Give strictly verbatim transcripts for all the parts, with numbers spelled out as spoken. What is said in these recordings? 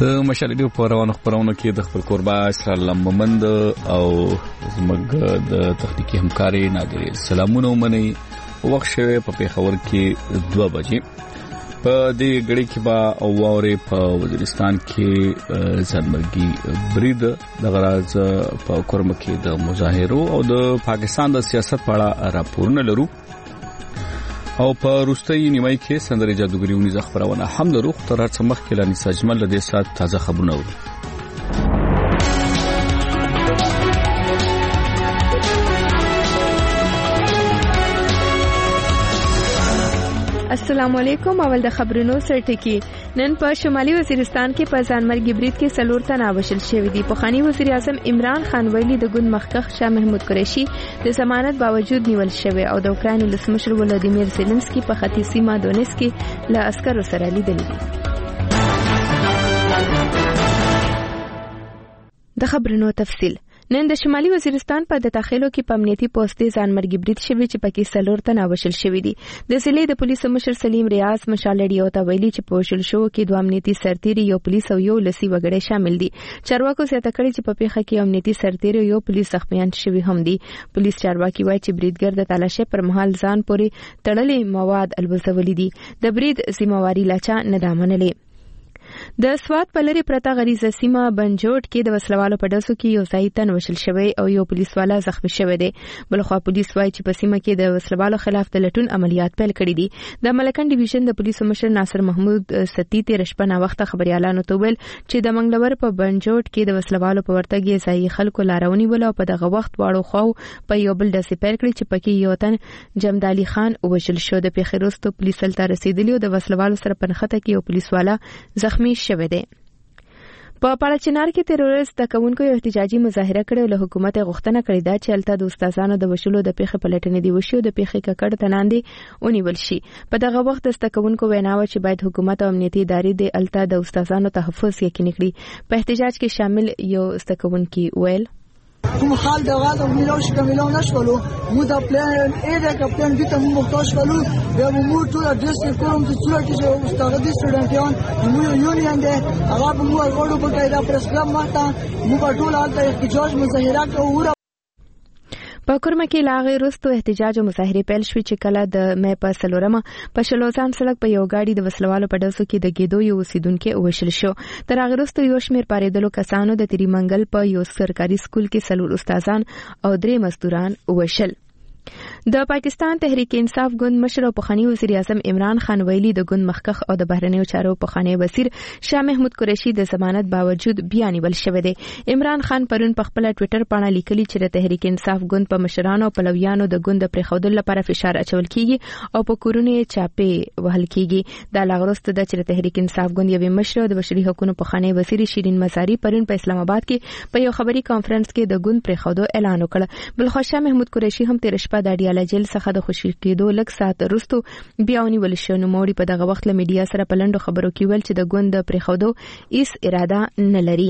د مشال ډیو په روانو خبرونو کې د خپل قربا اسرائیل لمبمند او زموږ د تخنیکی همکاري نادر سلامونه ومني وخت شوه په پیښور کې دوه بجې په دې غړي کې با اووري په وزیرستان کې ځانمرګي برید د غراز په کورم کې د مظاهرو او د پاکستان د سیاست په اړه راپورونه لرو او په روستۍ نیمای کې سندري جادوګری ونی زخبرونه هم لرو تر څو مخکې لانی سجمل د دې سات تازه خبرونه ورو السلام علیکم. اول د خبرونو سرټکی. نن په شمالي وزیرستان کې په ځانمرګي برید کې څلور تنه وژل شوي دي. پخوانی وزیر اعظم عمران خان ویلي د ګوند مخکښ شاه محمود قریشي د ضمانت باوجود نیول شوی او د اوکراین ولسمشر ولادیمیر زيلنسکي په ختیځ سیمه دونیسکي له عسکرو سره لیدل دي. د خبرونو تفصیل. نن د شمالي وزیرستان په د تاخیلو کې په امنیتي پوسټ ځانمرګي برید شوی چې پکې څلور تنه وژل شوي دي. د ضلع د پولیسو مشر سلیم ریاض مشالډیو ته ویلي چې په وژل شو کې دوه امنیتي سرتیري یو پولیس او یو لسی وګړي شامل دي. چارواکو زیاته کړي چې په پیښه کې امنیتي سرتیري یو پولیس زخمیان شوي هم دي. پولیس چارواکي وایي چې بریدګر د تلاشۍ پر مهال ځان پورې تړلې مواد الوزولې دي. د برید ذمہواری لاچا نه دا منلې. د سوات په لري پرته غریزه سیمه بنجوټ کې د وسلوالو په ډسو کې یو ځای تن وشل شوی او یو پولیس والا زخمی شوی دی. بلخوا پولیس وایي چې په سیمه کې د وسلوالو خلاف د لټون عملیات پیل کړي دي. د ملکن ډیویژن د پولیسو مشر ناصر محمود ستی تیر شپه نا وخت خبريالانو ته ویل چې د منګلور په بنجوټ کې د وسلوالو په ورتګ یې ځای خلکو لارونی ول او په دغه وخت واړو خو په یو بل داسې پیل کړي چې پکې یو تن جمدالي خان وژل شو. د پیښروستو پولیس تل رسیدلی او د وسلوالو سره پنخته کې یو پولیس والا زخمی شوی دی. په پاړچنار کې تروریست د کوونکو یو احتجاجي مظاهره کړې او له حکومت غوښتنه کړې ده چې الته د استادانو د وشلو د پیښې پلټنې دی وشي او د پیښې ککړ تناندې ونیول شي. په دغه وخت د استکوونکو ویناوه چې باید حکومت او امنیتي ادارې د الته د استادانو تحفظ یقیني کړي. په احتجاج کې شامل یو استکوونکي ویل کوم حال دا غاړه مليون شي کملو نشولو مو دا پلان اې دا کپټن دې ته مو محتاج کولو به مو ټول اډرس کوم چې څوک چې استاد دې سټوډنټان مو یونین دې هغه مو ورغړو په قاعده پرس کلب ماته مو په ټول حالت احتجاج مظاهره کوو. په کورمه کې لاغې وروسته احتجاج او مظاهره پیل شوې چې کله د مې په سلورمه په شلوزان سړک په یو گاډي د وسلوالو په ډسو کې د ګیدو یو اوسیدونکو وشل شو. تر هغه وروسته یو شمېر پاریدلو کسانو د تریمنګل په یو سرکاري سکول کې څلور استادان او درې مزدوران وشل. د پاکستان تحریک انصاف ګوند مشر او پخوانی وزیر اعظم عمران خان ویلي د ګوند مخکښ او د بهرنیو چارو پخوانی وزیر شاه محمود قریشي د ضمانت باوجود بیا نیول شوی دی. عمران خان پرون په خپل ټوئیټر باندې لیکلي چې د تحریک انصاف ګوند په مشرانو او پلویانو د ګوند پر خودل لپاره فشار اچول کیږي او په کورونه چاپې وهل کیږي. د لاغروست د چې تحریک انصاف ګوند یو مشر او د بشري حقوقو پخوانی وزیر شیرین مزاری پرون په اسلام آباد کې په یو خبري کانفرنس کې د ګوند پر خودو اعلان وکړ. بلخوا شاه محمود قریشي هم تیر شپه د ډیاله جیل څخه د خوشی کېدو لږ ساعت وروسته بیا ونیول شو. نو موري په دغه وخت له میډیا سره په لنډو خبرو کې ویل چې د ګوند پرې خودو هیڅ اراده نه لري.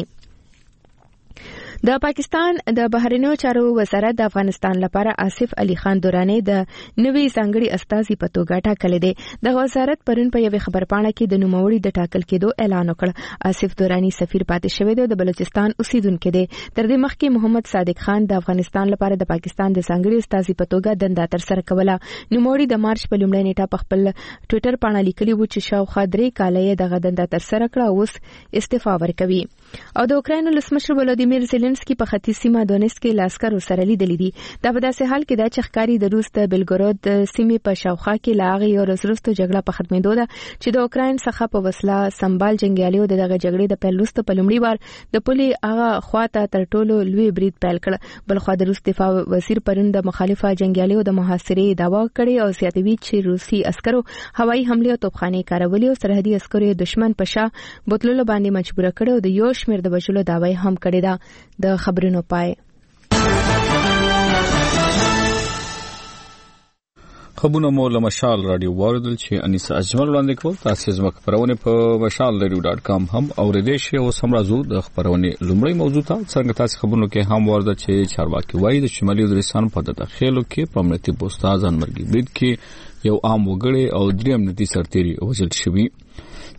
د پاکستان د بهرنیو چارو وزارت د افغانستان لپاره آصف علي خان دوراني د نوي ځانګړي استازي په توګه ټاکل دي. د وزارت پرون په یوه خبرپاڼه کې د نوموړي د ټاکل کېدو اعلان وکړ. آصف دوراني سفیر پاتې شوی دی او د بلوچستان اوسیدونکو دی. تر دې مخکې محمد صادق خان د افغانستان لپاره د پاکستان د ځانګړي استازي په توګه دنده تر سره کوله. نوموړي د مارچ په لومړۍ نیټه په خپل ټوئیټر باندې لیکلي و چې شاوخوا درې کاله یې دغه دنده تر سره کړه او اوس استعفا ورکوي. او د اوکراین ولسمشر ولادیمیر زيلنسکي په ختیځ سیمه دونیسکي لاسکرو سره لیدلې دي. دا په داسې حال کې دا چې ښکاري د روس د بلګرود د سیمې په شاوخوا کې لاغي او وروسته جګړه په ختمېدو ده چې د اوکراین څخه په وسله سمبال جنگیالیو دغه جګړې د پیل وروسته په لومړي بار د پولي هغه خواته تر ټولو لوی برید پیل کړ. بلخوا د روس دفاع وزیر پرون د مخالفه جنگیالیو د محاصرې دعوا کړې او زیاتوي چې روسي عسکرو هوایي حمله او توپخانې کارولې او سرحدي عسکرو دشمن په شا بوتلو باندې مجبور کړ او د یو شمېر د وژلو دعوی هم کړې ده. د خبرونو پای خبرونه مو له مشال رادیو واردل چې انیسا اجمل وړاندې کول. تاسو زما خبرونه په مشال رادیو ډاټ کام هم اوریدئ شئ او سمرازو د خبرونه لومړی موضوع ته څنګه تاسو خبرونه کې هم ورده چې چارواکي وایي د شمالي وزیرستان په داخلو کې په امنیتي پوسټ ځانمرګي برید کې یو عام وګړی او درې امنیتي سرتیري وژل شوي.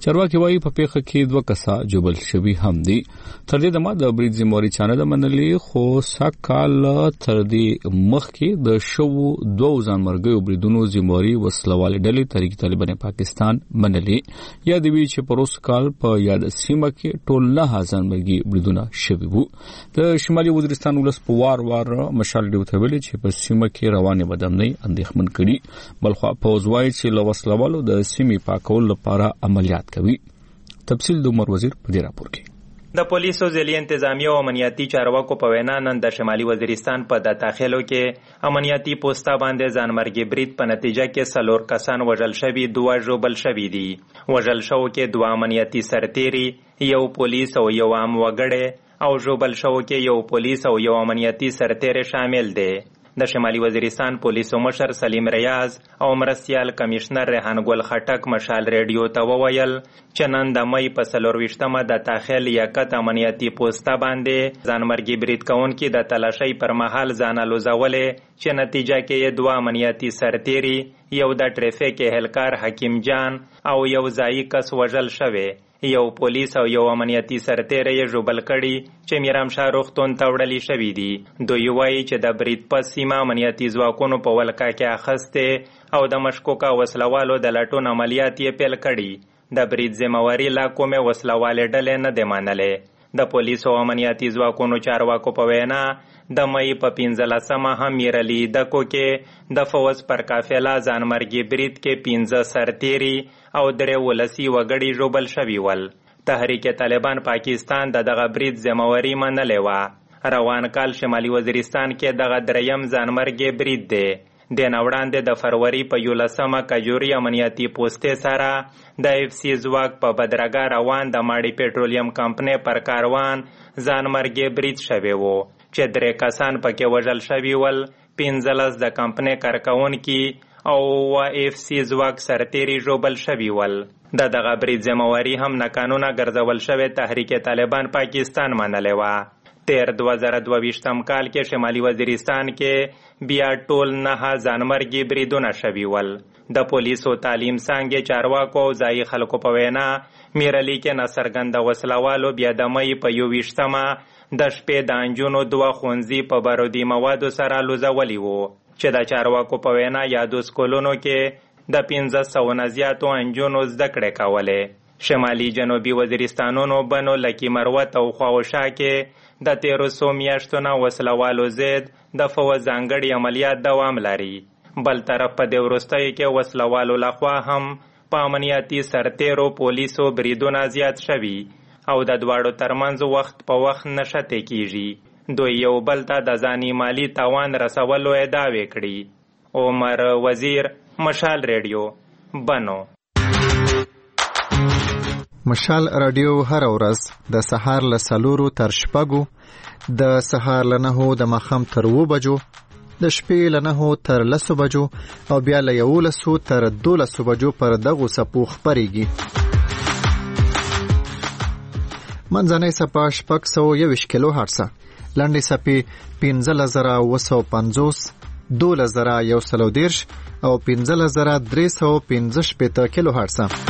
چارواکي وایي په پیښه کې دوه کسا جوبل شوي هم دي. تر دې دمه د برید ذمہواري چانه د منلي خو سکال تر دې مخکې د شو دوه ځانمرګي بریدونو ذمہواري وسلوال ډلې تحریک طالبان پاکستان منلي. یا د وی چې پروس کال په یاد سیمه کې ټول نه ځانمرګي بریدونه شوي وو. د شمالي وزیرستان ولس په وار وار مشال ډیو ته ویلي چې په سیمه کې روانه بدامنۍ اندېښمن کړي. بلخو په وزوای چې له وسلوالو د سیمې پاکول لپاره عملیات کوي. تفصیل د عمر وزیر په دې راپور کې. د پولیسو ځلې انتظامی او امنیتي چارواکو په وینا نن د شمالي وزیرستان په د داخلو کې امنیتي پوسټا باندې ځانمرګي برید په نتیجه کې څلور کسان وژل شوي، دوه ژوبل شوي دي. وژل شوو کې دوه امنیتي سرتیري، یو پولیس او یو عام وګړی او ژوبل شوو کې یو پولیس او یو امنیتي سرتیری شامل دي. د شمالي وزیرستان پولیسو مشر سلیم ریاض او مرستیال کمشنر ریحان ګل خټک مشال ریډیو ته وویل چې نن د مې په څلورویشتمه د داخل یکت امنیتي پوسټا باندې ځانمرګي برید کوونکي د تلاشۍ پر مهال ځان الوزولې چې نتیجه کې یې دوه امنیتي سرتیري، یو د ټریفیک اهلکار حکیم جان او یو ځایي کس وژل شوی. یو پولیس او یو امنیتي سرتیری یې ژوبل کړي چې میرامشاه روغتون ته وړلي شوي دي. دوی وایي چې د برید پس سیمه امنیتي ځواکونو په ولکه کې اخیستې او د مشکوکه وسلوالو د لټون عملیات یې پیل کړي. د برید ذمہواري لا کومې وسلوالې ډلې نه دي منلې. د پولیسو او امنیتي ځواکونو چارواکو په وینا د مې په پنځلسمه هم میرلی دکو کې د فوج پر قافله ځانمرګي برید کې پنځه سرتیري او درې ولسی وګړي ژوبل شوي ول. تحریک طالبان پاکستان د دغه برید ذمہواري منلې وه. روان کال شمالي وزیرستان کې دغه دریم ځانمرګي برید دی. د نوړاندې د فروری په یولسمه کجوري امنیتي پوسټې سره د اف سی ځواک په بدرګه روان د ماړي پېټرولیم کمپنۍ پر کاروان ځانمرګي برید شوی وو چې درې کسان پکې وژل شوي ول، پنځلس د کمپنۍ کارکونکي او اف سی ځواک سرتیري ژوبل شوي ول. د دغه برید ذمہواري هم ناقانونه ګرځول شوی تحریک طالبان پاکستان منلې وه. تیر دوه زره دوه ویشتم کال کې شمالي وزیرستان کې بیا ټول نه ځانمرګي بریدونه شوي ول. د پولیسو تعلیم څانګې چارواکو او ځایي خلکو په وینا میرلی کې ناڅرګنده وسلوالو بیا د مې په یوویشتمه د شپې د انجونو دوه ښوونځي په بارودي موادو سره لوځولي وو چې د چارواکو په وینا یادو سکولونو کې د پنځه سوه نه زیاتو انجونو زده کړې کولې. شمالي جنوبي وزیرستانونو بنو لکي مروت او خواوشا کې د تیرو څو میاشتو نه وسلوالو ضد د فوج ځانګړي عملیات دوام لري. بل طرف په دې وروستیو کې وسلوالو لخوا هم په امنیتي سرتیرو پولیسو بریدونه زیات شوي او د دواړو ترمنځ وخت په وخت نښتې کیږي. دوی یو بل ته د ځاني مالي تاوان رسولو ادعاوې کړي. عمر وزیر، مشال ریډیو، بنو. مشال رادیو هر ورځ د سهار له څلورو تر شپږو، د سهار له نهو د ماښام تر اووه بجو، د شپې له نهو تر لسو بجو او بیا له یولسو تر دولسو بجو پر دغو څپو خپرېږي. منځنۍ څپه شپږ سوه یوویشت کیلو هرڅه، لنډې څپې پنځلس زره اووه سوه پنځوس، دولس زره یو سل او دېرش او پنځلس زره درې سوه پنځه شپېته کیلو هرڅه.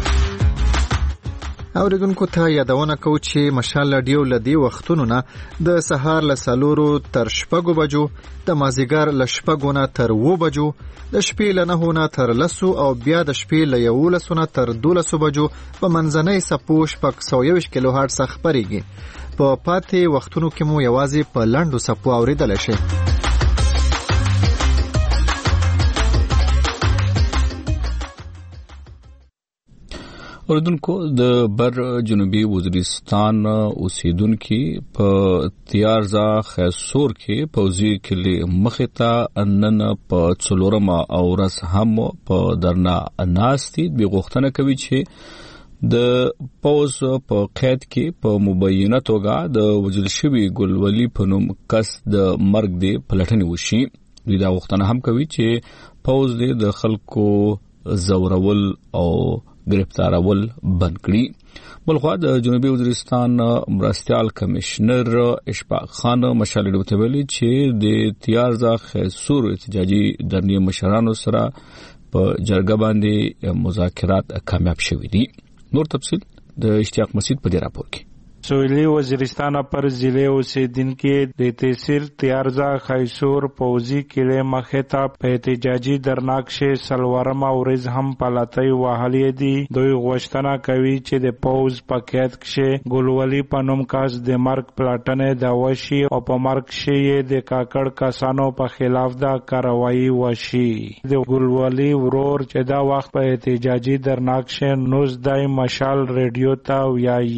اوریدونکو ته یادونه کوو چې مشال رادیو له دې وختونو نه د سهار له څلورو تر شپږو بجو، د مازدیګر له شپږو نه تر اووه بجو، د شپې له نهو نه تر لسو او بیا د شپې له یولسو نه تر دولسو بجو په منځنۍ څپو شپږ سوه یوویشت کیلو هرڅه خپرېږي. په پاتې وختونو کې مو یوازې په لنډو څپو اورېدلی شئ. اوریدونکو د بر جنوبي وزیرستان اوسیدونکو په تیارزا خیسور کې پوزي کلی مخته نن په څلورمه اورس هم په درنا ناستي به غوښتنه کوي چې د پوز په قید کې په مبینه توګه د وجل شوی ګلولي په نوم کس د مرګ دی پلټنې وشي. دوی دا غوښتنه هم کوي چې پوز دې د خلکو زورول او گرفتارول بند کړي. بلخوا د جنوبي وزیرستان مرستیال کمشنر اشفاق خان مشال ډیو ته ویلي چې د تیارزا خیسور احتجاجي درنې مشرانو سره په جرګه باندې مذاکرات کامیاب شوي دي. نور تفصيل د اشتیاق مسجد په دې راپور کې. سویلی وزیرستان پر ضلع اوسیدونکو د تحصیل تیارزا خیسور پوزی کله مخه په احتجاجي درناکشه سلوارما ورز هم پالاتای وهلی دي. دوی غوښتنه کوي چې د پوز پکېت کې ګلولي پنوم کاس د مرګ پلاټنه د وشي او په مرګ شي د کاکړ کسانو په خلاف دا کاروایی وشي. د ګلولي ورور چې دا وخت په احتجاجي درناکشه نوز دای مشال ریډیو ته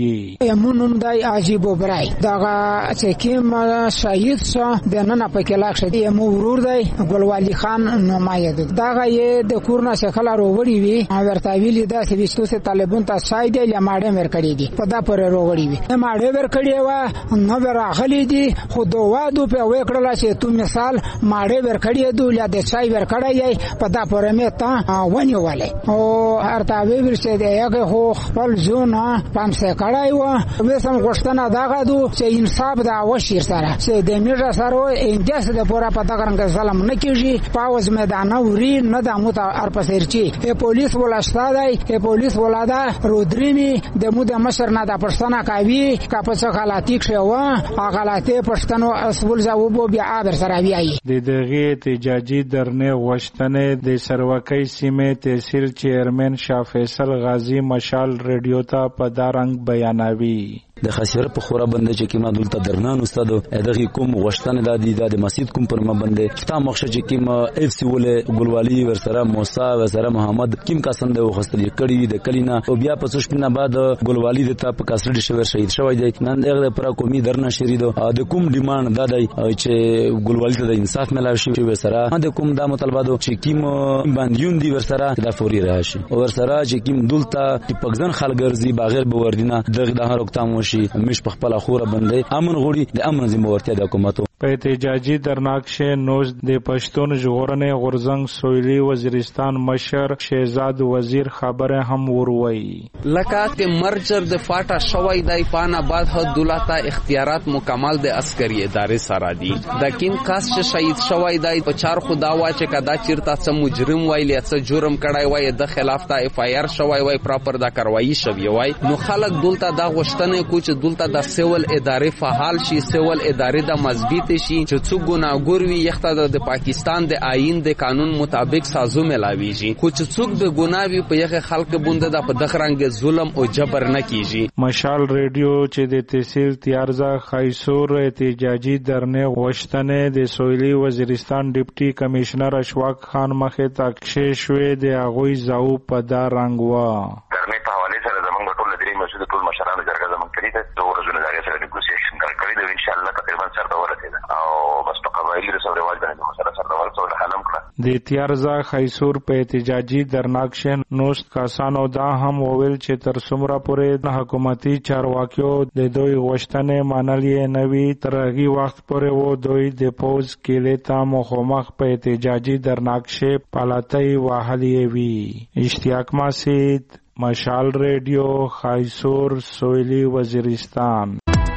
ویایي دای عجیب و برای داغه چې کیم شهید شو د نن په کې لاک شدی مو ورور دی ګلوالی خان نماید داغه یې د کورنا شکل وروړي وی ورته ویلی دا چې وشتو سه طالبون ته ساید له ماړه مر کړی دي په دا پر وروړي وی ماړه ور کړی و نو راغلی دي خو دوه دو په وکړل چې تو مثال ماړه ور کړی دو له د چای ور کړی په دا پر مې تا ونیواله او ارته وی ورشه دی هغه خو خپل ځون پام سه کړای و سم غوښتنه داغه دو چې انصاف دا وشیر سره چې د میرا سره انداس د پورا پتا کرنګ ظلم نه کیږي پاوز میدان وري نه د مت ار پسرچی ای پولیس ولاشتا دی ای پولیس ولادا رودرینی د مو د مشر نه د پښتنه کوي کا په څه غلطی شوه غلطی پښتنو اصول جواب بیا ابر سره ویایي. د دغه احتجاجي درنه غوښتنه د سروکۍ سیمه تحصیل چیرمن شاه فیصل غازی مشال ریډیو ته په دارنګ بیانوي. د خسیره په خورا بنده چې کیما دلته درنان استاد دغه کوم غشتنه د دې د مسجد کوم پر ما بنده فتا مخشه چې کیما اف سی ول ګلوالی ورسره موسی ورسره محمد کیم کسند وخستل کړي د کلینا او بیا په څه شپنه بعد ګلوالی د ته په کاسړ شوی شهید شوی دی. نن دغه پر قومي درنه شریدو د کوم ډیماند د دی چې ګلوالی ته د انصاف ملاوي شي ورسره د کوم د مطالبه دو چې کیم باندې دی ورسره د فوري راشي او ورسره چې کیم دلته پکځن خلګرزي بغیر بوردینه دغه د هر وخت مش په خپل خوره باندې امن غوړي د امن ذمہورتیا د حکومتو. په احتجاجي درناکشه نوز د پښتون ژغورنې غورزنګ سویلی وزیرستان مشر شهزاد وزیر خبره هم وروي لکه ته مرجر د فاټا شوی دای پانا بعد حد دولت اختیارات مکمل د عسکري ادارې سره دي. د کین کاس چې شهید شوی دای په چار خدا وا چې کدا چیرته څه مجرم وایلی څه جرم کړای وای د خلاف ته اف آی آر شوی وای پراپر د کاروایی شوی وای نو خلک دولت دا غشتنه کو چې دولت د سیول ادارې فعال شي سیول ادارې د مضبوط شي چې څوک ګناګور وي یخته د پاکستان د آئین د قانون مطابق سازو ملاويږي خو چې څوک به ګناوي په یغه خلک بونده د په دغرنګ ظلم او جبر نه کیږي. مشال ریډیو چې د تحصیل تیارزا خیسور احتجاجي درنه غوښتنه د سویلی وزیرستان ډیپټي کمشنر اشواق خان مخه تاکشه شوې د اغوی زاو په دا رنگ وا درنه په حواله سره زمونږ ټول درې مسجد ټول مشرانو جرګه زمونږ کړی ته دوه ورځې دغه سره نیګوسییشن کړی دی ان شاء الله تقریبا سره ورته او بس په قبایلی سره رواج باندې سره سره ورته حلم کړ. د تیارزا خیسور په احتجاجي درناکشن نوست کسانو دا هم وویل چې تر څومره پورې حکومتي چارواکیو د دوی غوښتنې منلې نوي ترغي وخت پورې وو دوی د پوز کېله تا مخامخ په احتجاجي درناکشه پالاتای وهلی وی. اشتیاق مسجد مشال ریډیو خیسور سویلی وزیرستان.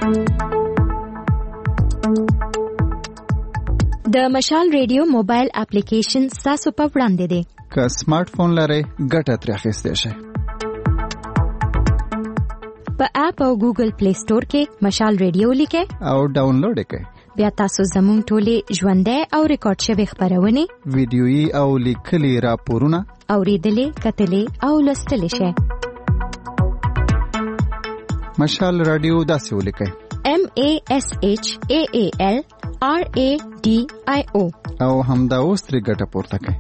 د مشال ریډیو موبایل اپلیکیشن تاسو په وړاندې دی. که سمارټ فون لرئ ګټه ترې اخیستی شئ. په اپ او ګوګل پلی سٹور کې مشال ریډیو لیکئ او ډاونلوډ یې کړئ. بیا تاسو زموږ ټولې ژوندۍ او ریکارډ شوې خبرونه ویډیويي او لیکلي راپورونه اوریدلې کتلې او لوستلې شئ. مشال رادیو داسې ولیکئ M A S H A A L R A D I O او همدا اوس ترې ګټه پورته کړئ.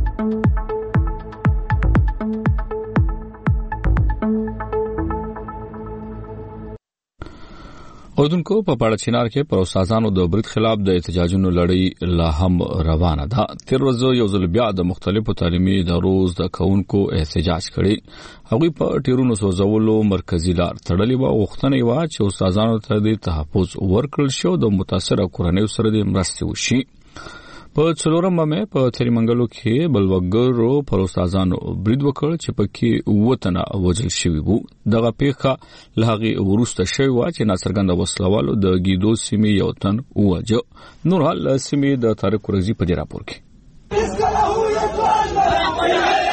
اردوونکو په پاړه چینار کې پر استادانو د برید خلاف د احتجاجونو لړۍ لا هم روانه ده. تیر ورځ یو ځل بیا د مختلفو تعلیمي ادارو د کونکو احتجاج کړي. هغوی په ټیرونو سوځولو مرکزی لار تړلې و. غوښتنه یې وه چې استادانو ته د تحفظ ورکړل شي او د متاثره کورنیو سره د مرستې وشي. په څلورمه مې په تریمنګلو کې بلوګرو پر استادانو برید وکړ چې پکې وطن وجل شوی وو. دغه پیښه له هغې وروسته شوی و چې ناڅرګنده وسلوالو د ګیدو سیمې یو تن وواژه. نور حال سیمې د طارق رضی په دې راپور کې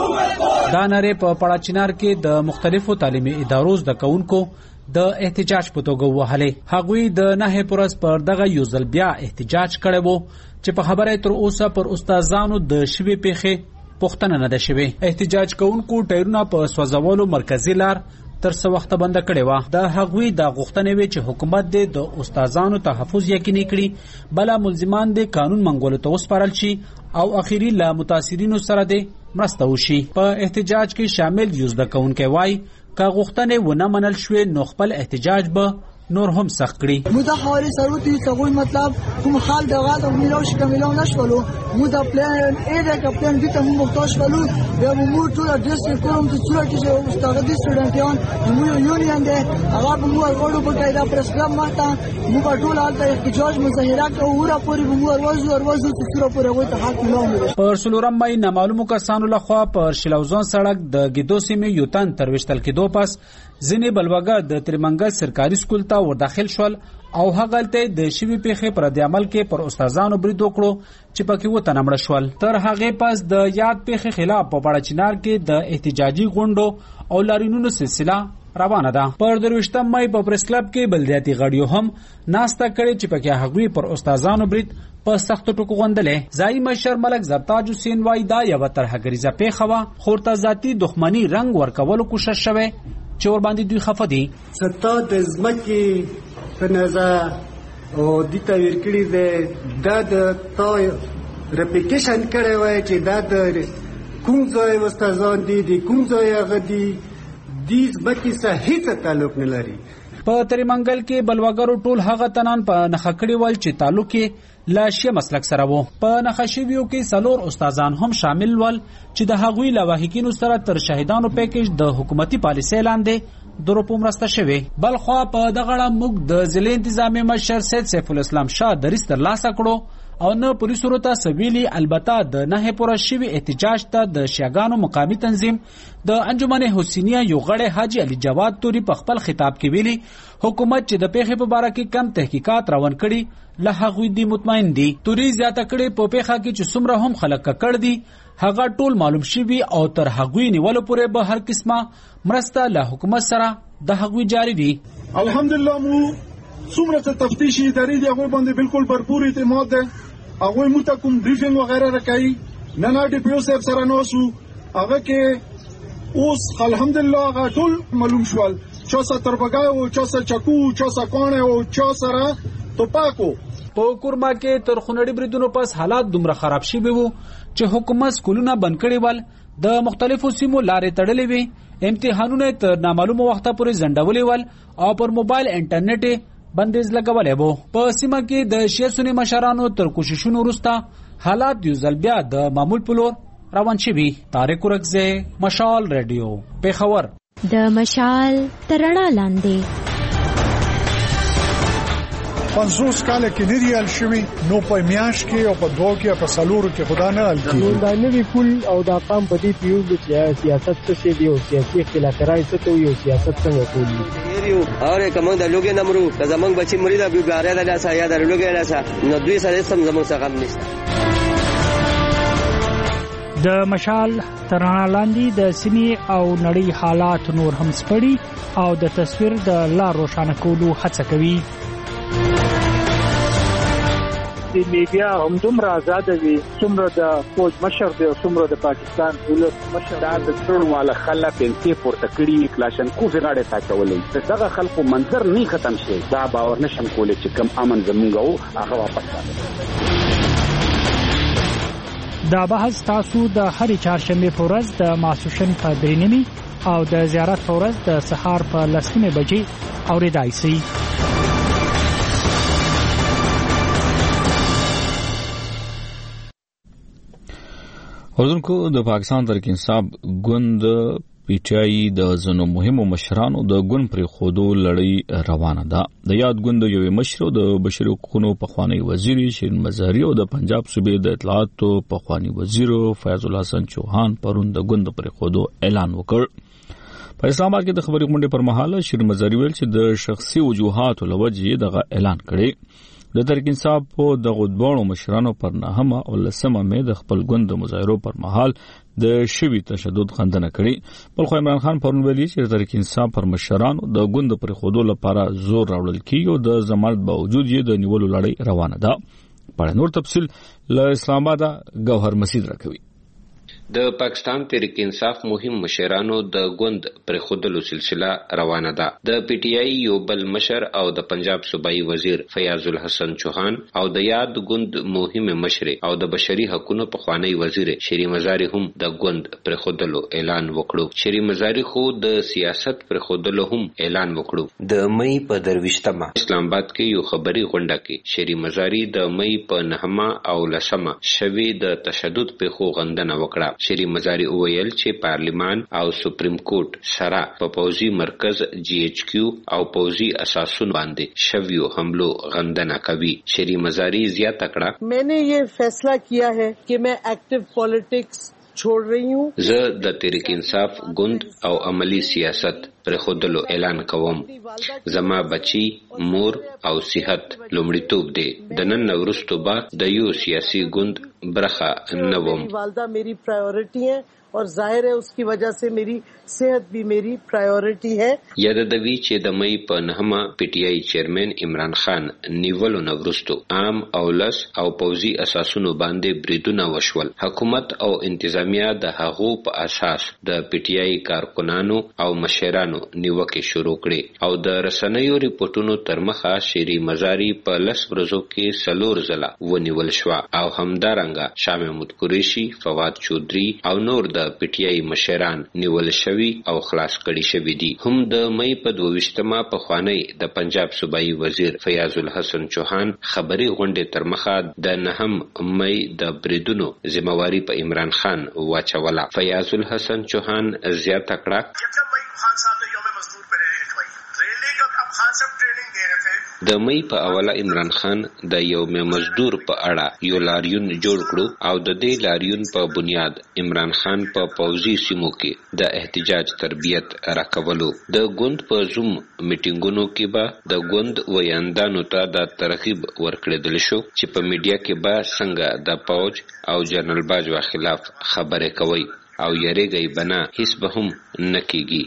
دا ناره په پړاچینار کې د مختلفو تعلیمي ادارو د کوونکو د احتجاج په توګه وهلې. هغوی د نه پرس پر دغه یو ځل بیا احتجاج کړی وو چې په خبره تر اوسه پر استادانو د شوي پیښې پوښتنه نه ده شوې. احتجاج کوونکو ټایرونه په سوځولو مرکزی لار تر څو وخت بند کړي و. د هغوی د غوښتنې وی چې حکومت د استادانو تحفظ یقیني کړي، بل ملزمان د قانون منګولو ته وسپارل شي او اخیری لا متاثرینو سره د مرسته وشي. په احتجاج کې شامل یوز د کونکي وای که غوښتنې ونه منل شوې نو خپل احتجاج به نور هم سخت کړي. مو د حواله سروتي څنګه مطلب کوم حال د غاده میلوش کمیلون نشولو مو د پلان اې د کپټن دې ته مو محتاج شولو به مو ټول ادرس کوم چې څوره کې استاد دي سټوډنټان مو یونین ده هغه مو ورغړو په قاعده پرس کلب ماته مو ټول حالت احتجاج مظاهره کوو را پوری مو وروځو وروځو چې څوره پورې وته حق نه پر سلورم مې نامعلومو کسانو لخوا پر شلوزون سړک د ګیدو سیمې یوتن تروشتل کېدو پس ځینې بلوګه د ترمنګل سرکاري سکول ته ور داخل شول او هغه ته د شوی پیښې پر د عمل کې پر استادانو برید وکړو چې پکې و تنمړ شول. تر هغه پس د یاد پیښې خلاف په پړاچینار کې د احتجاجي غونډو او لارینونو سلسله روانه ده. پر درويشتم مې په پریس کلب کې بلدیاتي غړیو هم ناسته کړي چې پکې هغوی پر استادانو برید په سخت ټکو غوندلې. ځای مشر ملک زرتاج حسین وای دا یو ترهګریزه پیښه وا خورته ذاتی دښمنی رنگ ورکولو کوشش شوه چې ور باندې دوی خفه دي. ستا د ځمکې په نظر او د تاویر کړي د د تا ریپیټیشن کړي وای چې دا د کوم ځای واستازان دي د کوم ځای هغه دي د ځمکې سره هیڅ تعلق نه لري. په تریمنګل کې بلواګرو ټول هغه تنان په نخکړی ول چې تعلق کې لاشي مسلک سره وو. په نخښیو کې سلور استادان هم شامل ول چې د هغوی لواحقینو سره تر شهیدانو پیکیج د حکومتي پالیسۍ لاندې د روپو مرسته شوی. بل خو په دغه موږ د ضلع انتظامی مشر سید سیف الاسلام شاه دریس تر لاسه کړو او نه پولیسو ته سویلی. البته د نه پوره شوی احتجاج ته د شیاګانو مقامی تنظیم د انجمن حسینیه یو غړی حاجی علي جواد توري په خپل خطاب کې ویلي حکومت چې د پیښې په باره کې کم تحقیقات روان کړي له هغوی دی مطمئن دي. توري زیاته کړي په پیښه کې چې څومره هم خلک کړ دي هغه ټول معلوم شوی او تر هغوی نیولو پورې به هر قسمه مرسته له حکومت سره د هغوی جاری دي. الحمدلله مو څومره تفتیشي ادارې دی هغه باندې بالکل भरपूर اعتماد ده. هغه مو ته کوم بریفینګ وغیرہ راکړي نه نه ډي پی او صاحب سره نو سو هغه کې اوس الحمدلله هغه ټول معلوم شول چا سره تربګای او چا سره چکو چا سره کونه او چا سره توپاکو. په کورما کې تر خونړي بریدونو پس حالات دومره خراب شي وو چې حکومت سکولونه بند کړي ول د مختلفو سیمو لارې تړلې وي امتحانونه تر نامعلومه وخته پورې ځنډولې ول او پر موبایل انټرنیټ بندیز لګولې وو. په سیمه کې د شیعه سنی مشرانو تر کوششونو وروسته حالات یو ځل بیا د معمول په لور روان شوي. طارق ورکزه، مشال رادیو، پیښور. د مشال ترڼا لاندې پنځوس کال کې نریال شوی نو په میاش کې او په دوه کې په سالورو کې خدا نه الکی دا نوی کول او دا قام په دې پیو چې سیاست څه دی او سیاسي اختلافات څه ته یو سیاست څنګه کولی یو اور کوم د لوګي نمرو که زمنګ بچی مریدا بیو غاره د لاسه یا د لوګي لاسه نو دوی سره سم زموږ څخه غم نشته. د مشال ترڼا لاندې د سیمې او نړۍ حالات نور هم سپړي او د تصویر د لار روښانه کولو هڅه کوي. د میډیا هم دومره آزاد وي څومره د فوج مشر دی او څومره د پاکستان ولس مشر دا د ټول والا خلک انتي پورته کړي کلاشنکوف غاړه تاچولې دغه خلکو منظر نه ختم شي دا باور نشم کولای چې کم امن زمونږ هغه واپس راځي. دا بحث تاسو د هرې چهارشنبه په ورځ د ماسوشن په درې نیمې او د زیارت په ورځ د سهار په لسمه بجې اوریدای شئ. اوردونکو د پاکستان تحریک انصاف ګوند پی ټی آی د زنو مهمو مشرانو د ګوند پر خودو لړۍ روانه ده. د یاد ګوند یو مشر د بشري حقوقو پخوانی وزیر شیرین مظهری او د پنجاب صوبې د اطلاعات پخوانی وزیر فیاض الله حسن چوهان پرون د ګوند پر خودو اعلان وکړ. په اسلام آباد کې د خبري غونډې پر مهال شیرین مظهری ویل چې د شخصي وجوهات لوجې دغه اعلان کړي. د تحریک انصاف په د غدبانو مشرانو پر نهمه او لسمه مې د خپل ګوند مظاهرو پر مهال د شوی تشدد خندنه کړي. بل خو عمران خان پرون ویلي چې تحریک انصاف پر مشرانو د ګوند پر خودو لپاره زور راوړل کیږي او د ضمانت باوجود یې د نیولو لړۍ روانه ده. په نور تفصیل له اسلام آباد گوهر مسعود راکوي. د پاکستان تحریک انصاف مهم مشرانو د ګوند پر خودلو سلسله روانه ده. د پی ټی آی یو بل مشر او د پنجاب صوبایي وزیر فیاض الحسن چوهان او د یاد ګوند مهم مشر او د بشري حقوقو پخوانی وزیر شری مزاری هم د ګوند پر خودلو اعلان وکړو. شری مزاری خو د سیاست پر خودلو هم اعلان وکړو. د مې په درويشتمه اسلام آباد کې یو خبري غونډه کې شری مزاری د مې په نهمه او لسمه شوی د تشدد په خو غندنه وکړه. شری مزاری وویل چې پارلیمان او سپریم کورټ سره په پوزي مرکز جی ایچ کیو او پوزي اساسونو باندې شویو حملو غندنه کوي. شری مزاری زیاته کړه میں نے یہ فیصلہ کیا ہے کہ میں ایکٹیو پالیٹکس چھوڑ رہی ہوں. زه د تحریک انصاف ګوند او عملی سیاست پر خودلو اعلان کوم. زما بچی مور او صحت لومړیتوب دی. د نن وروسته بعد د یو سیاسي ګوند برخه نوم. والدہ میری پرائیورٹی ہے اور ظاهر ہے اس کی وجہ سے میری صحت بھی میری پرائیورٹی ہے. یاد دوی چې د مې په نهمه پی ټی آی چیرمن عمران خان نیولو نورستو عام اولس او پوزي اساسونو باندې بریدونه وشول. حکومت او انتظامیه د هغو په اساس د پی ټی آی کارکونانو او مشرانو نیوکه شروع کړي او د رسنیو ریپورتونو تر مخه شری مزاری په لس ورځو کې سلور ځله ونیول شو او همدارنګه شاه محمود قریشي، فواد چودري او نور د پی ټی آی مشران نیول شوی او خلاص کړي شوی دي. هم د مې په دویشتمه په خوانی د پنجاب صوبایي وزیر فیاض الحسن چوهان خبري غونډه تر مخه د نهم مې د بریدونو ذمہواری په عمران خان واچوله. فیاض الحسن چوهان زیاته کړه د مې په اوله عمران خان د یو مزدور په اړه یو لاریون جوړ کړو او د دې لاریون په بنیاد عمران خان په پوزي سیمو کې د احتجاج تربیت راکولو. د ګوند په زوم میټینګونو کې به د ګوند ویاندانو ته د ترغیب ورکړل شو چې په میډیا کې به څنګه د پوج او جنرال باجوا خلاف خبرې کوي او یریږي بنا هیڅ به هم نکېږي.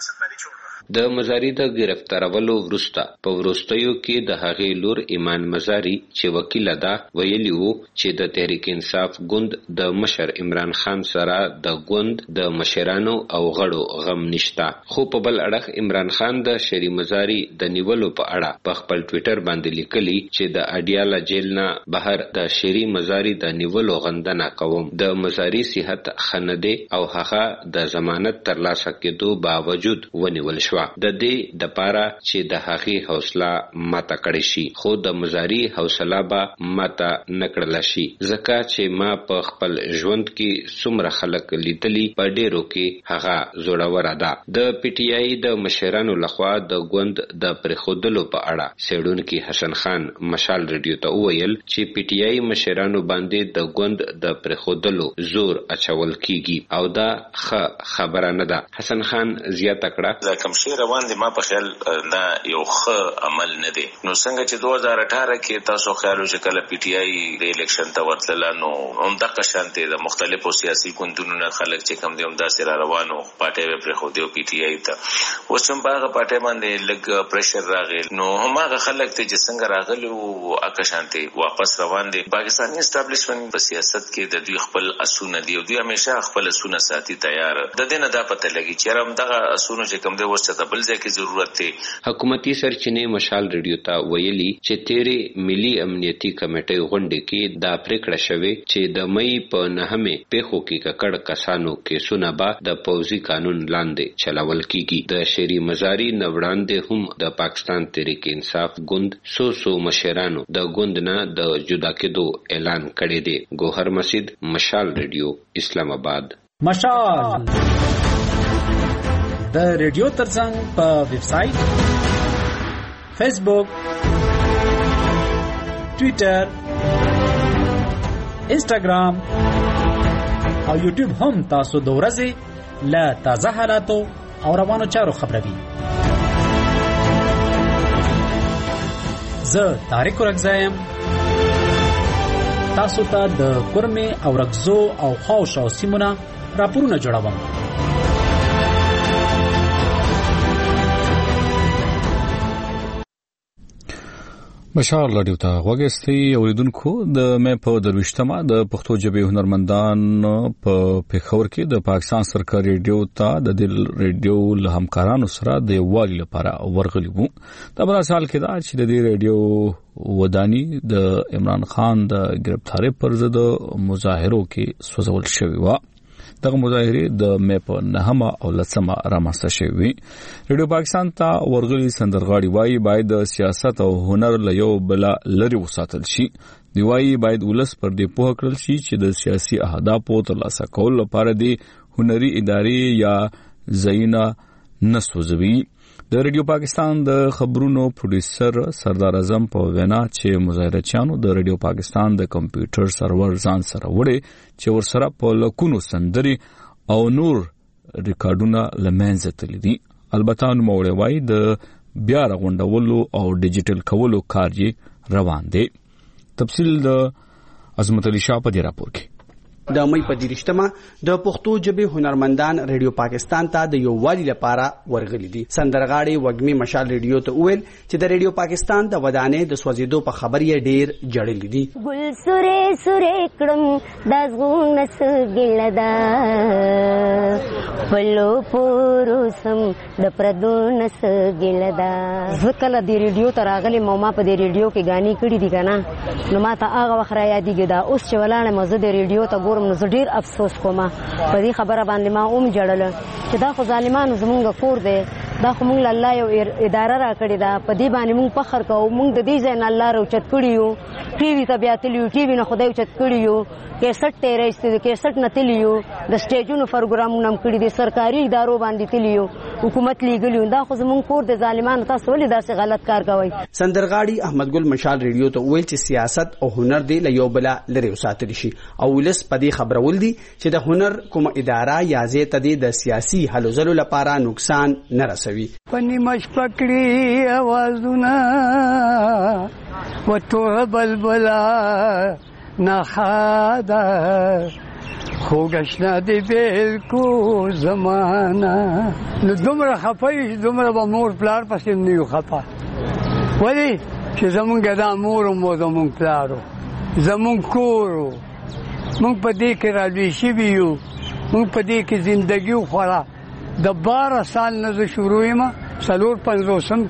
د مزاری د گرفتارولو وروسته په وروستیو کې د هغې لور ایمان مزاری چې وکیل ده ویلی وو چې د تحریک انصاف ګوند د مشر عمران خان سره د ګوند د مشرانو او غړو غم نشته. خو په بل اړخ عمران خان د شری مزاری د نیولو په اړه په خپل ټویټر باندې لیکلی چې د اډیاله جیل نه بهر د شری مزاری د نیولو غندنه کوم. د مزاری صحت خنده او هغه د ضمانت ترلاسه کېدو باوجود ونیول شو. د دې د پاره چې د هغې حوصله ماته کړې شي خو د مزاری حوصله به ماته نکړل شي ځکه چې ما په خپل ژوند کې څومره خلک لیدلي په ډیرو کې هغه زوړوره ده. د پی ټی آی د مشرانو لخوا د ګوند د پرخودلو په اړه سیډونکي حسن خان مشال ریډیو ته وویل چې پی ټی آی مشرانو باندې د ګوند د پرخودلو زور اچول کیږي او دا ښه خبره نه ده. حسن خان زیاته کړه روان دي ما په خیال دا یو ښه عمل نه دی. نو څنګه چې دوه هزار اټھارہ کې تاسو خیال وکړئ کله پی ټی آی د الیکشن ته ورتله نو هم دغه شانتي د مختلفو سیاسي ګوندونو نه خلک چې کوم دي هم داسې را روانو پارټي پرې خو دی پی ټی آی ته اوس هم هغه پارټي باندې لږ پریشر راغی نو هم هغه خلک ته چې څنګه راغلي او اکه شانتي واپس روان دي. پاکستاني اسټابلیشمنت په سیاست کې د دوی خپل اصول دي او دوی همیشه خپل اصول ساتي تیار. د دې نه دا پته لګي چې هم دغه اصول چې کوم دی ورڅ بل ځای کې ضرورت دی. حکومتي سرچینې مشال ریډیو ته ویلي چې تیرې ملي امنیتي کمیټې غونډې کې دا پریکړه شوې چې د مې په نهمه پیښو کې ککړ کسانو کیسونه به د پوزي قانون لاندې چلاول کیږي. د شری مزاری نوړاندې هم د پاکستان تحریک انصاف ګوند سو سو مشرانو د ګوند نه د جدا کېدو اعلان کړی دی. گوهر مسعود، مشال ریډیو، اسلام آباد. مشال د ریډیو ترڅنګ په ویب سټ، فیسبوک، ټوئیټر، انسټاګرام او یوټیوب هم تاسو د ورځې له تازه حالاتو او روانو چارو خبروي. زه طارق رګزایم تاسو ته د کورمه او رګزو او خاوشو سیمونه راپورونه جوړوم. مشال رادیو ته وګورئ اوریدونکو د مې په درويشتمه د پښتو ژبې هنرمندان په پیښور کې د پاکستان سرکاري ریډیو ته د دل ریډیو له همکارانو سره د والی لپاره ورغلي وو. دا بل سال کې دا چې د دې ریډیو ودانی د عمران خان د گرفتاری پر ضد مظاهرو کې سوځول شوی و. دغه مظاهره د مې په نهمه او لسمه رامنځته شوې. ریډیو پاکستان ته ورغلي سندرغاړي وایي باید د سیاست او هنر له یو بل لري وساتل شي. دی وایي باید ولس پر دې پوه کړل شي چې د سیاسي اهدافو ترلاسه کول لپاره د هنري ادارې یا ځایونه نه سوځوي. د ریډیو پاکستان د خبرونو پروډوسر سردار اعظم په وینا چې مظاهرچیانو د ریډیو پاکستان د کمپیوټر سرور ځان سره وړي چې ورسره په لکونو سندري او نور ریکارډونه لمنځه تللي دي. البته نو موړی وای د بیا راغونډولو او ډیجیټل کولو کار یې روان دی. تفصیل د عظمت علي شاه په دې راپور کې. د مې په دیرشتمه د پښتو ژبې هنرمندان ریډیو پاکستان ته د یو والی لپاره ورغلي دي. سندرغاړي وګمي مشال ریډیو ته ویل چې د ریډیو پاکستان د ودانې د سوځېدو په خبر یې ډیر جړلې دي. ګل سورې سورې کړم د زغون نس ګلدا پلو پورو سم د پردو نس ګلدا. ځکه د ریډیو ته راغلي ماما په دې ریډیو کې غاني کړي دي کنه نو ما ته هغه وخت را یادېږي دا اوس چې ولاړم مزه د ریډیو ته ګورم نو ډیر افسوس کوم په دې خبره باندې ما اوم جړل چې دا خو ظالمانو زمونږ کور دی دا خو مونږ الله یو اداره را کړی دا په دې باندې مونږ فخر کوو مونږ د دې ځای نه الله روچت کړی یو ټي وي ته بیا تللی یو ټي وي نه خدای اوچت کړی یو کیسټ تیرې استې کیسټ نه تللی یو د سټیجونو پروګرامونه هم کړي دي سرکاري ادارو باندې تللی یو حکومت لیګلی دا خو زمونږ کور د ظالمانو تاسو ولې داسې غلط کار کوئ. سندرغاړي احمد ګل مشال ریډیو ته ویل چې سیاست او هنر دی له یو بل لري وساتل شي او ولس په دې خبرول دي چې د هنر کوم اداره یا زه ته د سیاسي حل زلو لپاره نقصان نه رسوي. پنی مش پکړي आवाजونه وتو بلبلا نخادا خوگشنا دی بیلکو زمانا نو دومره خفایش دومره با مور پلار پسیم نیو خفا ولی چې زمونږ دا مورو مو زمونږ پلارو زمونږ کورو مونږ په دې کې رالوی شوي یو مونږ په دې کې زندګي وخوړه د باره سال نه زه شروع یم څلور پنځوسم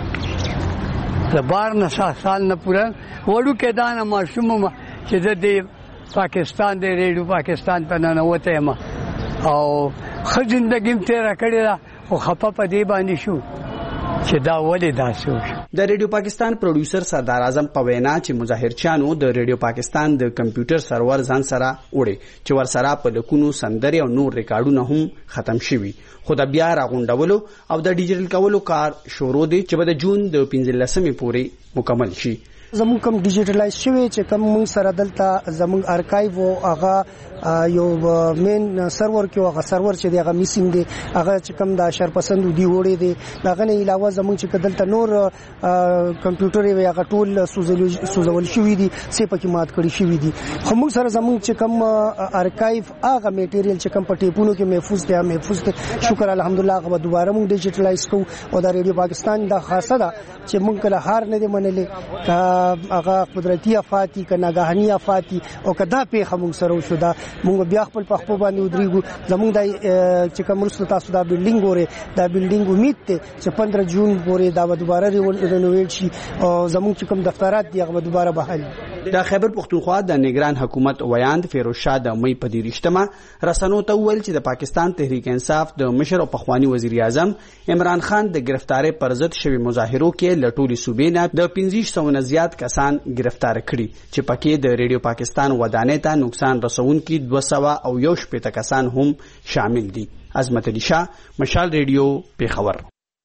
کې د بار نه سال نه پوره وړوکی دا نه ماشوم یم چې زه دې پاکستان دی ریډیو پاکستان په ننوته یم او ښه زندګي م تېره کړې ده خو خفه په دې باندې شو چې دا ولې داسې وشو. د ریډیو پاکستان پروډوسر سردار اعظم په وینا چې مظاهرچیانو د ریډیو پاکستان د کمپیوټر سرور ځان سره وړي چې ورسره په لکونو سندرې او نور ریکارډونه هم ختم شوي خو د بیا راغونډولو او د ډیجیټل کولو کار شروع دی چې به د جون د پنځلسمې پورې مکمل شي. زموږ کوم ډیجیټلایز شوی چې کوم موږ سره دلته زموږ ارکایو او هغه یو مین سرور کې هغه سرور چې دی هغه میسینګ دی هغه چې کوم د شرپسند دی وړي دی هغه نه علاوه زموږ چې دلته نور کمپیوټر یې هغه ټول سوزول شوی دی څه پکې مات کړی شوی دی خو موږ سره زموږ چې کوم ارکایو هغه میټیریل چې کوم په ټیپونو کې محفوظ دی محفوظ دی شکر الحمدلله هغه دوباره موږ ډیجیټلایز کوو او د ریډیو پاکستان د خاصه ده چې موږ کله هار نه دی منلې هغه قدرتي افاتی ک ناګهاني افاتی او کدا په خمون سره شو دا موږ بیا خپل په خپل باندې ودرېګو زموږ د چې کوم رسو تاسو دا بلډینګ وره دا بلډینګ امید ته چې پندرہ جون پورې دا دوباره رینوویټ شي او زموږ چې کوم دفترات دی هغه دوباره بحال. د خیبر پختونخوا د نگران حکومت ویاند فیروز شاه د مې په دیرشتمه رسنو ته ویل چې د پاکستان تحریک انصاف د مشر او پخوانی وزیر اعظم عمران خان د گرفتاری پر ضد شوی مظاهرو کې لټولي صوبې نه د پنځه سوه نه زیات کسان گرفتار کړي چې پکې د ریډیو پاکستان ودانې ته نقصان رسونکي دوه سوه او یو شپېته کسان هم شامل دي. عظمت علي شاه مشال ریډیو پیښور.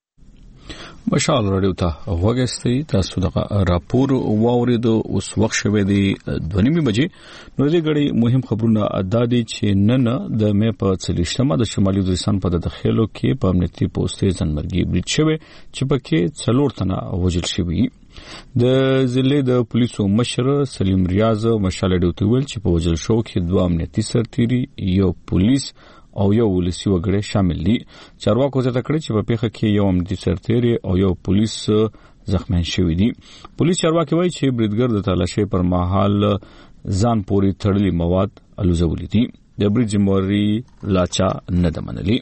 مشال رادیو ته وګورئ تاسو د راپور واورید اوس وخت شوه دی دوه نیمه بجې نو دې غړي مهم خبرونه ادا دي چې نن د مې په څلوېښتمه د شمالي وزیرستان په داخلو کې په امنیتي پوسټې ځنمرګي بریټ شوه چې پکې څلور تنه وژل شوي د ضلع د پولیسو مشر سلیم ریاض مشال ډیوټي ویل چې په وجل شو کې دوه امنیتي سرتیري یو پولیس او یو ولسی وګړي شامل دي. چارواکو ځکه کړی چې په پیښه کې یو امنیتي سرتیري او یو پولیس زخمیان شوی دي. پولیس چارواکي وایي چې بریدګر د تلاشۍ پر مهال ځان پورې تړلي مواد الوزولي دي. د برید ذمہواري لاچا نه ده منلي.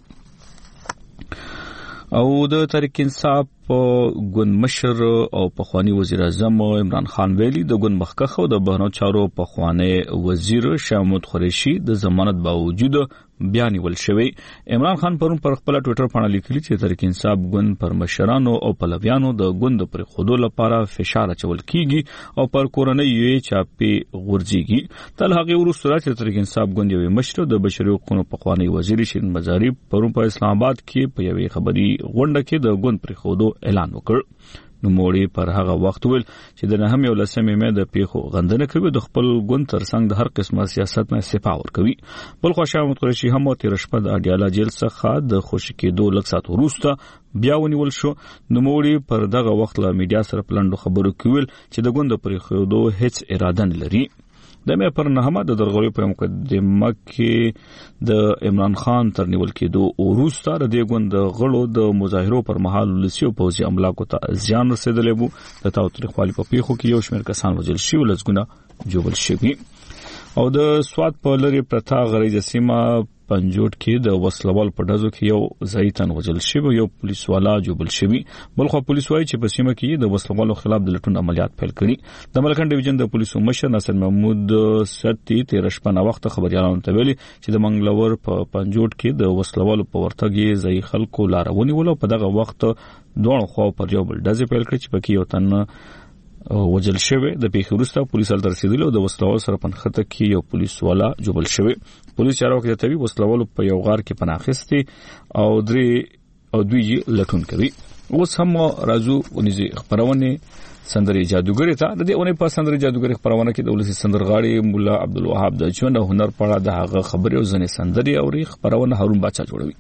او د تحریک انصاف ګوند مشر او پخوانی وزیر اعظم عمران خان ویلي د ګوند مخکخ او د بهرنیو چارو پخوانی وزیر شاه محمود قریشي د ضمانت باوجود بیان ول شوی. عمران خان پرون پر خپل ټوئیټر باندې لیکلی چې تحریک انصاف ګوند پر مشرانو او پلویانو د ګوند پر خودو لپاره فشار اچول کیږي او پر کورنۍ یې چاپی غورځيږي. تل هغه ورسره چې تحریک انصاف ګوند یو مشر د بشري حقوقو پخوانی وزیر شیرین مزاری پرون په اسلام آباد کې په یوې خبري غونډه کې د ګوند پر خودو اعلان وکړ. نو موړي پر هغه وخت ویل چې د نهم یو لسمې مې د پیښو غندنه کوي د خپل ګوند ترڅنګ د هر قسمه سیاست نه استعفا ورکوي. بل خو شاه محمود قریشي هم تیر شپه د اډیالا جیل څخه د خوشی کېدو لږ ساعت وروسته بیا ونیول شو. نو موړي پر دغه وخت له میډیا سره پلانډو خبرو کوي چې د ګوند پر خودو هیڅ اراده نه لري. د مې پر نهمه د درغوري په مقدمه کې د عمران خان تر نیول کېدو وروسته د دې ګوند غړو د مظاهرو پر مهال لسیو پوځي املاکو ته زیان رسیدلی وو. د تاوتریخوالي په پیښو کې یو شمېر کسان وژل شوي، لسګونه ژوبل شوي. او د سوات په لرې پرته غریزه سیمه پنجوټ کې د وسلوال په ډزو کې یو ځایتن وژل شوی، یو پولیس والا جوبل شوی. بلخو پولیس وایي چې په سیمه کې د وسلوالو خلاف د لټون عملیات پیل کړي. د ملکن ډیویژن د پولیسو مشر ناصر محمود ستی تیر شپه نه وخت خبريالانو ته ویلي چې د منګلور په پنجوټ کې د وسلوالو په ورتګي ځای خلکو لارونی ول. په دغه وخت دوه خو پر یو بل ډزې پیل کړي چې پکې یو تن وجل شوی. د پیښې وروسته پولیس هلته رسیدلی او د وسلوال سره پنخته کې یو پولیس والا جوبل شوی. پولیس چارواکي ته وی وسلوال په یو غار کې پناه اخیستي او درې او دوی لټون کوي. اوس هم راځو ونیزي خبرونه سندري جادوګری ته. د دې اونې په سندري جادوګری خبرونه کې د ولسی سندرغاړي مولا عبدالوهاب د ژوند او هنر په اړه د هغه خبرې او ځنې سندري او ری خبرونه هارون باچا جوړوي.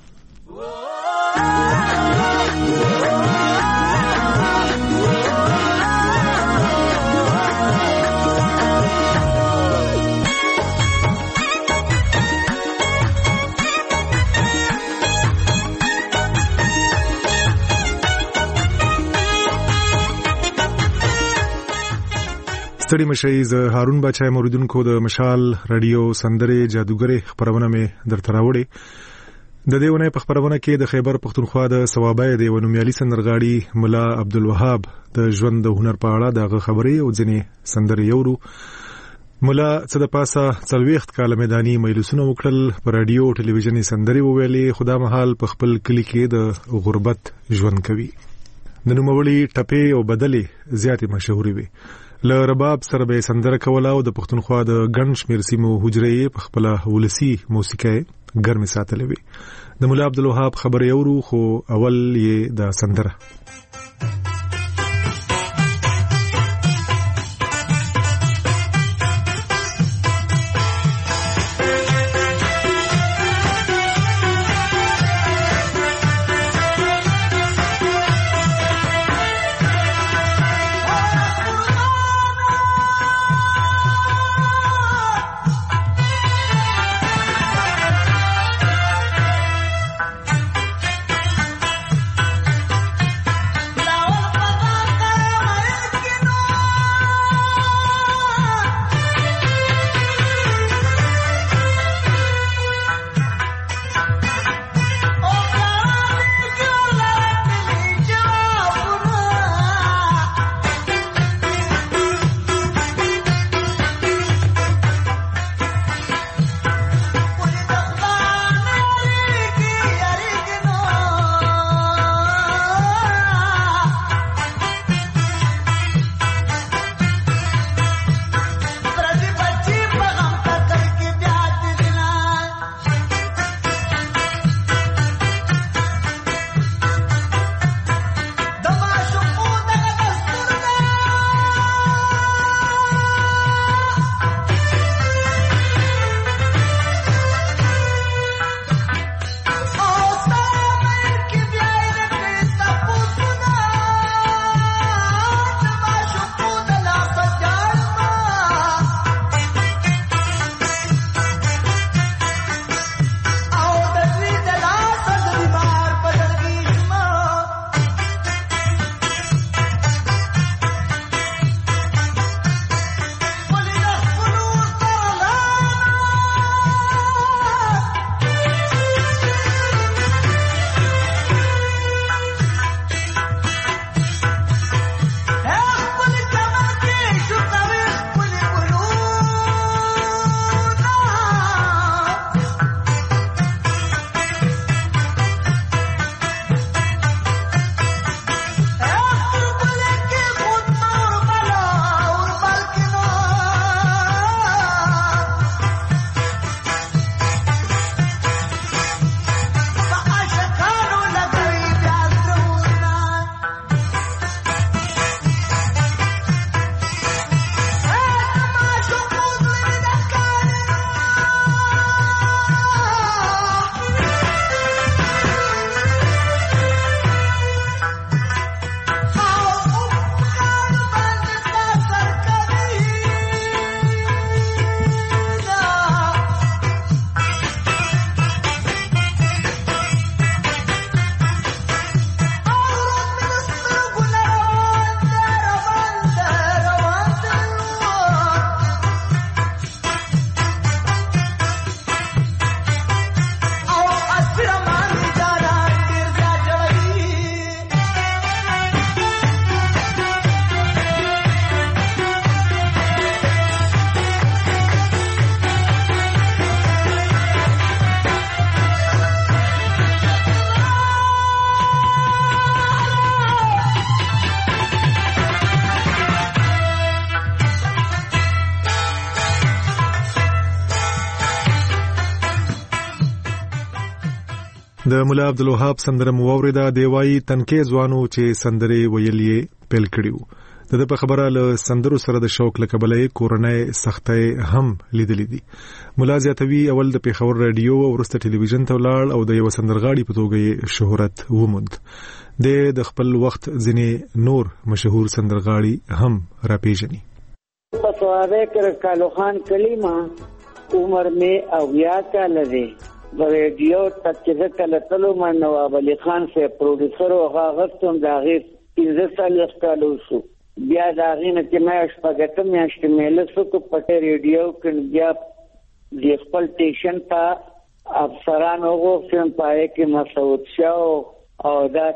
ستړي مشي ز هارون بچای موریدونکو د مشال رادیو سندري جادوګری خبرونه مې درته راوړي. د دیونه په خبرونه کې د خیبر پختونخوا د ثوابای دی ونومیالي سندرغاړي مولا عبدالوهاب د ژوند د هنر په اړه د خبرې او ځنې سندري یورو. مولا څه د پاسه څلويخت کال میداني مجلسونه وکړل، په رادیو ټلویزیونی سندري وویلې، خدا محال په خپل کلی کې د غربت ژوند کوي. د نوموړي ټپې او بدلې زیاتې مشهوري وي. له رباب سره به سندره کوله او د پښتونخوا د ګڼ شمېر سیمو حجرې په خپل ولسی موسیقي ګرمې ساتلې وي. د مولا عبدالوهاب خبرې اورو، خو اول یې د سندره. د مولا عبدالوهاب سندره مو واوریده دی وایي تنکي ځوانو چې سندرې ویل یې پیل کړي د په خبره له سندرو سره د شوق له کبله کورنۍ سختۍ هم لیدلې دي مولا زیاتوي اول د پیښور رادیو او وروسته ټلویزیون ته ولاړ او د یو سندرغاړي په توګه شهرت وموند د خپل وخت ځینې نور مشهور سندرغاړي هم راپیژني په سواره کې کالو خان کلیما عمر میں اویا کال دی ریډیو تک چې کله تلو ما نواب علي خان سے پروډوسر او غاغستون دا غیر پنځه سال وختلو شو بیا دا غینه چې مې شپږم میاشتې مې له څو په ریډیو کې بیا د خپل ټیشن ته افسران وګورم پای کې مسعود شاه او دا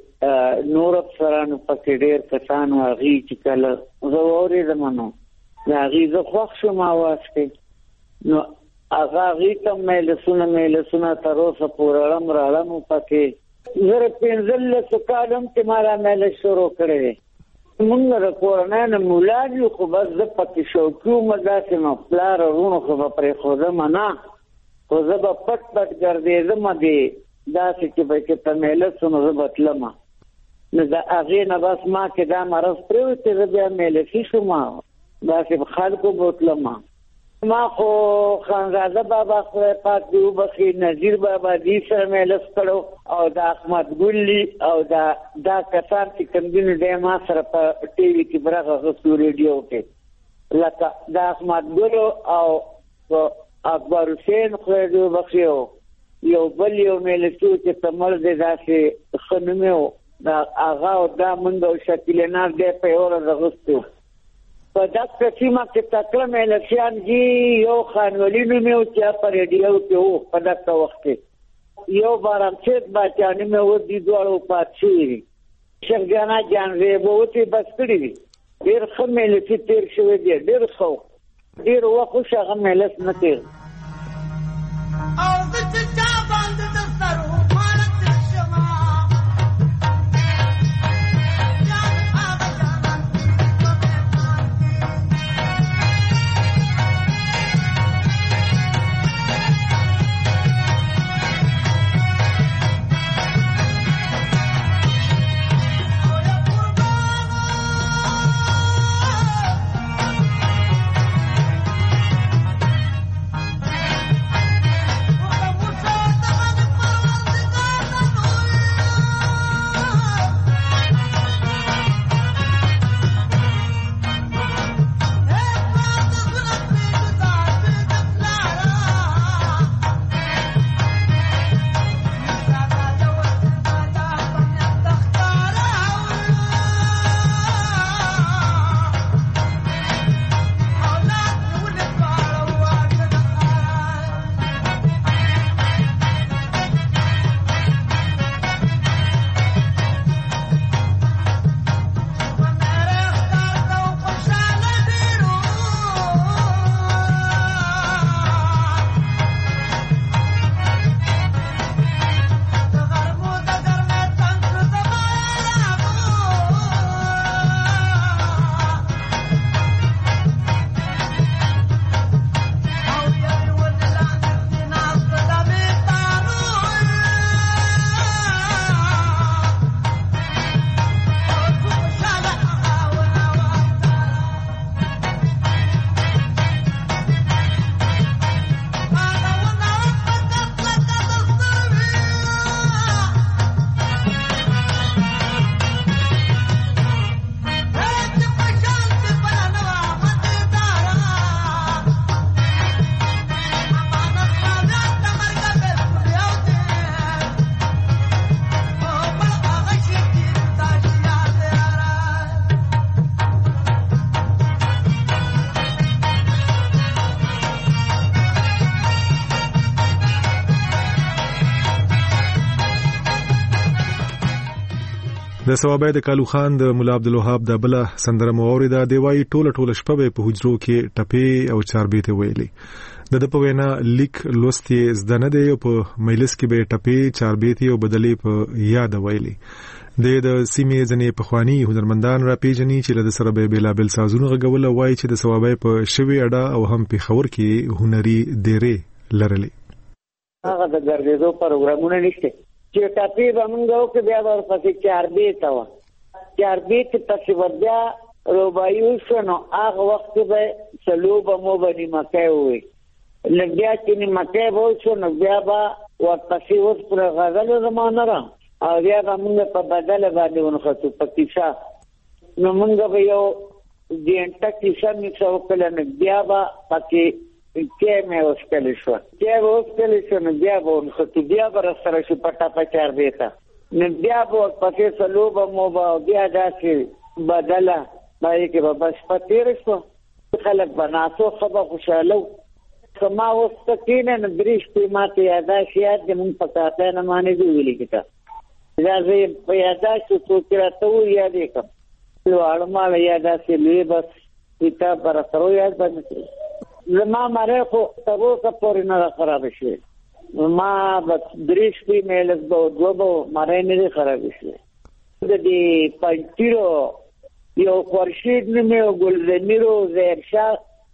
چې نور افسران په کې ډېر کسان واغی چې کله زوري زمانو دا غي زه خوښ شوم आवाज کې نو اغا غیته مې له سونه مې له سونه تر اوسه پورې رم راړم پکې زره پنځل سکالم چې مارا مې له شروع کړې موږ د کورنۍ مولا یو خو بس د پکې شوکو مداسه نو پلار ورونو خو په خوده منا خو زه په پټ پټ ګرځېدم دې دا چې په کې په مې له سونه زبطلم نو دا اغه نه بس ما کې دا مرض پرې چې بیا مې له شي شو ما دا چې خلکو بوتلم ما خو خانزاده بابا خدای پاک دی وبخي نذیر بابا دی سره مې لس کړو او دا احمد ګلی او دا دا کسان چې کوم دین دې ما سره په ټي وي کې برغه غوښتو ریډیو کې لکه دا احمد ګلو او اکبر حسین خدای دی وبخي یو بل یو مې لسو چې تمر دې داسې خنمو دا اغا او دا منډو شکل نه دې په اور غوښتو په دغه سیمه کې تکړه ملشان جی یو خانولی نومو چې په ریډیو کې وو په دغه وخت کې یو بارم چې بچانه مې و دي دوړو پاتشي شرګانا جان زیبو چې بس کړی ډیر خمل چې تیر شوی دی ډیر خو ډیر وخت شغه ملس نه تیر او د چا باندې د سترو د ثوابه د کالو خان د مولا عبدالوهاب د بل سندره مورده دی وای ټوله ټوله شپه په حجرو کې ټپې او چاربېته ویلې د د په وینا لیک لوستي زدنه دی په مجلس کې به ټپې چاربېته او بدلې په یاد ویلې د د سیمې ځنې پخوانی هنرمندان را پیژني چې له سره به بلابل سازونه غوول وای چې د ثوابه په شوی اډا او هم په خور کې هنري ډېرې لرلې هغه د ګرځېدو پروګرامونه نشته چې ټاپي به موږ وکړو بیا به ورپسې چاربې ته وه چاربې ته پسې به بیا روبایي وشوه نو هغه وخت کې به څلور به مو به نیمکۍ ووي نو بیا چې نیمکۍ به وشوه نو بیا به ورپسې اوس پر غزلو زمانه را او بیا به موږ په بدله باندې ونښتو په کیسه نو موږ به یو ګنټه کیسه میکسه وکړله نو بیا به پکې کې مې وسکلی شوه کې به وسکلی شوه نو بیا به ونښتو بیا به راسره شو په ټاپه چاربې ته نو بیا به ورپسې څلور به مو به بیا داسې بدله باندې کې به بس په تېره شوه خلک به ناڅو ښه به خوشحاله و که ما اوس ته کښېنه نو درې شپې ما ته یاداشت یاد دی مونږ په کاپۍ نه ما نه دي ویلي کتاب دا زه یې په یاداشتو څوک راته ووایي یاد یې کړم واړه ماړه یا داسې لوی بس کتاب به راسره یاد باندې کړي زما مرۍ خو تر اوسه پورې نه ده خرابه شوې ما به درې شپې مې لږ به دوه به مرۍ نه دي خرابې شوې د دې پنجپیرو یو خورشید نوم یې ګلزمیر و ظاهرشاه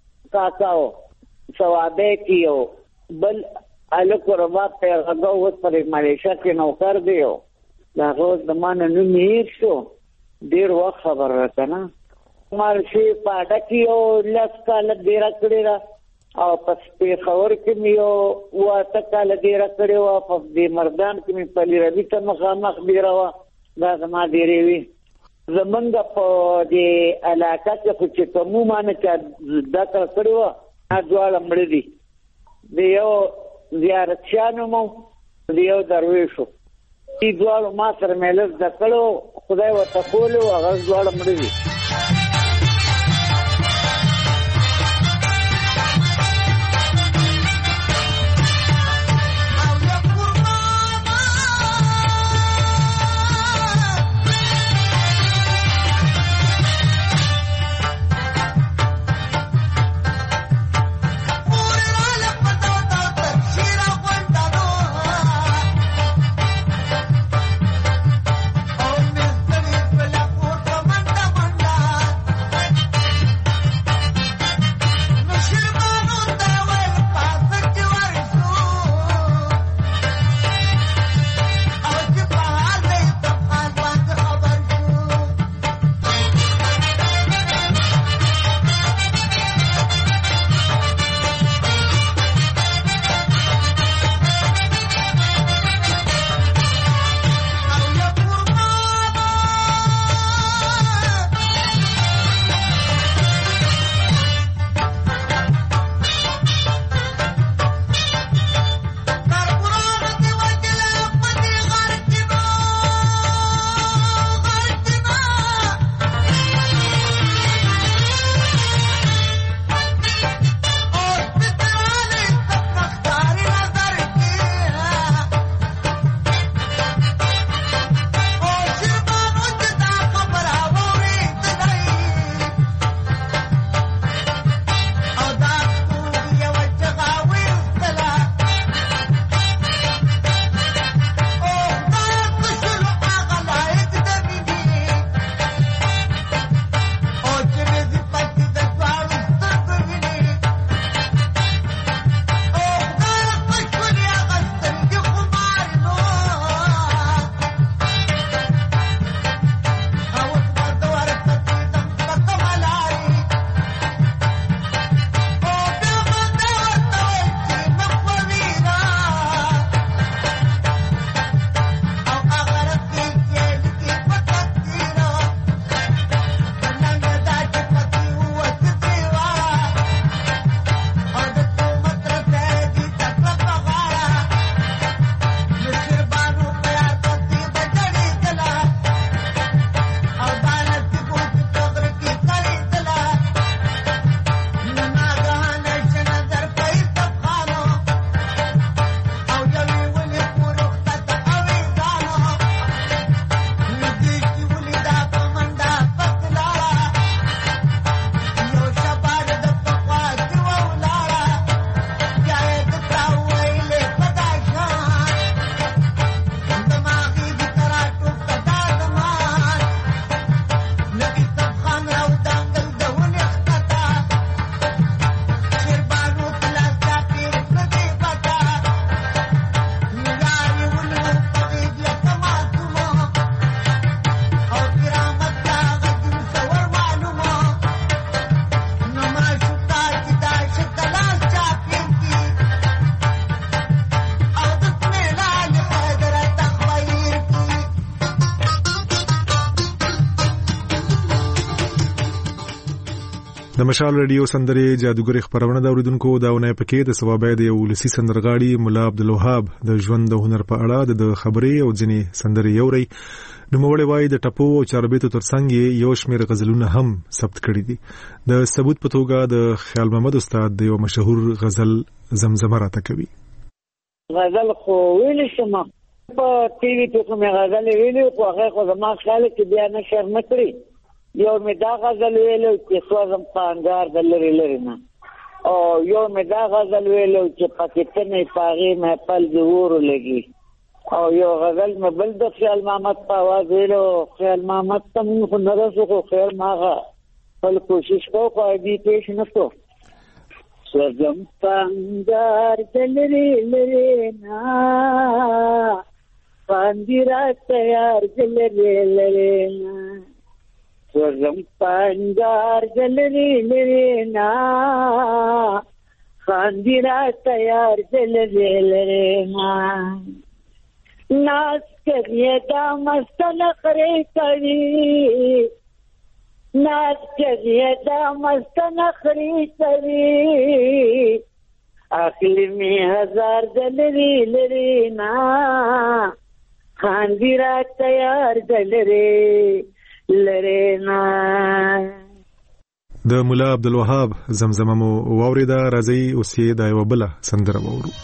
کاکا و ثوابه کې یو بل هلک وربا پیرغږه اوس په ملیشه کې نوکر دی و د هغه اوس د ما نه نوم یې هېر شو ډېر وخت خبر راته نه مارشي په اډه کې یو لس کاله ډېره کړې ده او په پېښور کې مې یو اوه اته کاله ډېره کړې وه په دې مردان کې مې پلي ربي ته مخامخ ډېره وه دا زما ډېرې وي زمونږ په دې علاقه کې خو چې کومو ما نه چا زده کړه کړې وه دا دواړه مړه دي د یو زیارتشاه نوم و د یو درویش و دې دواړو ما سره مې لږ زده کړی خدای ورته کولي و هغه دواړه مړه دي Oh, Mister Nicola, د مشال رادیو سندرې جادوګر خبرونه د اوریدونکو داونه پکې د ثوابای د ولسی سندرغاړي مولا عبدالوهاب د ژوند د هنر په اړه د خبرې او ځنې سندرې یوري نو موړې وای د ټپو او چاربېتو ترڅنګ یو شمېر غزلونه هم ثبت کړي دي. د ثبوت په توګه د خیال محمد استاد د یو مشهور غزل زمزمه راته کوي. غزل خو ویل شم په ټي وي کې کومه غزل ویلې خو هغه خو زما خیال کې بیا نشر نه کړی. یو مې دا غزل ویلو چې سوزم پانګار د لری لری نه او یو مې دا غزل ویلو چې پاکستاني پاغي مې پل جوړ لګي او یو غزل مې بل د خیال محمد په आवाज ویلو خیال محمد تم خو نه رسو خو خیر ماغه بل کوشش کو خو دې پیش نه کو سوزم پانګار د لری لری نه پاندیرا تیار د لری لری نه سوزم پانګار د لری لری نه پاندیرا تیار د لری لری نه नाच करिए दा मस्त नखरे करी नाच करिए दा मस्त नखरे करी अखिल में हजार जलरी लरी ना खानगिरा तैयार जलरे लरे ना د مولا عبدالوهاب زمزمه مو واوریدا راځي اوسې د یو بل سندره وورو.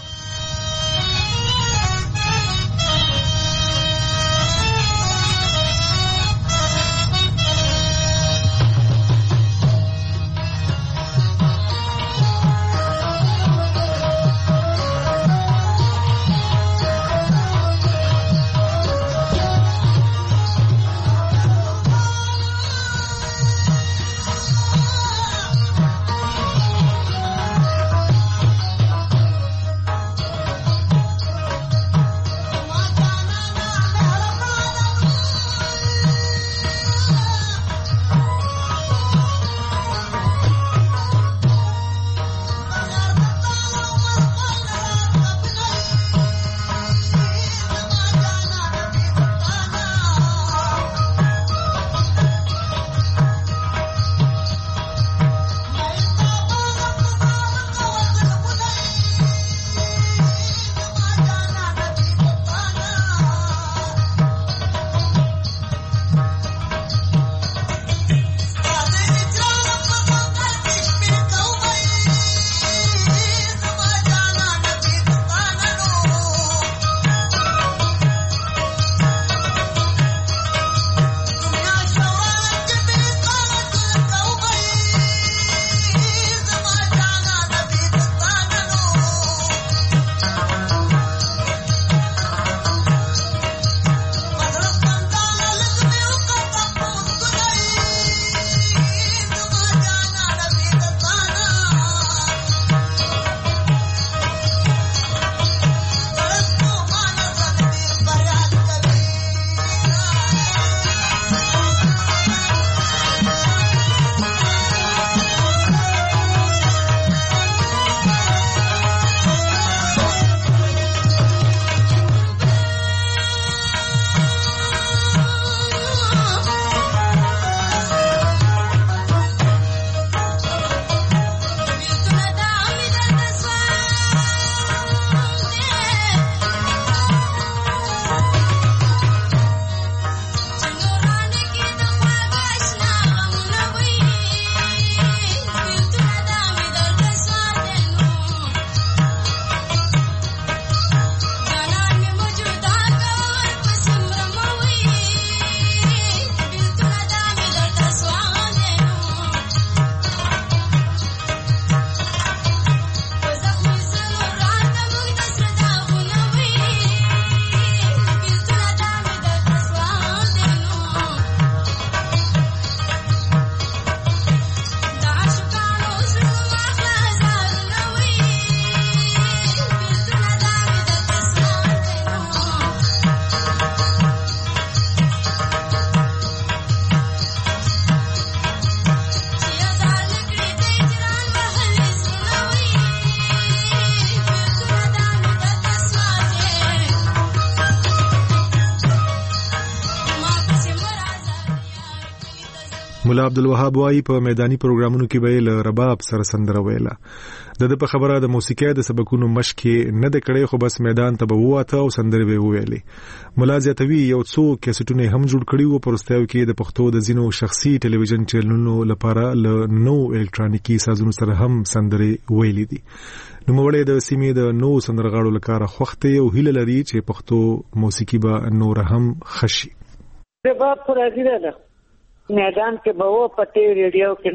مولا عبدالوهاب وايي په میداني پروګرامونو کې به له رباب سره سندره ویله. د د په خبره د موسیقۍ د سبکونو مشق نه د کړي خو بس میدان ته به وواته او سندره به ویلې. مولا زیاتوي یو څو کیسټونه هم جوړ کړي وو په وروستیو کې د پښتو د ځینو شخصي ټلویزیون چینلونو لپاره له نو الکترونیکي سازونو سره هم سندره ویلې دي. نوموړی د سیمې د نو سندرغاړو لپاره خوښته او هیله لري چې پښتو موسیقي به نور هم خشي. رباب پر راځي ده میدان کې به و پټې ریډیو کې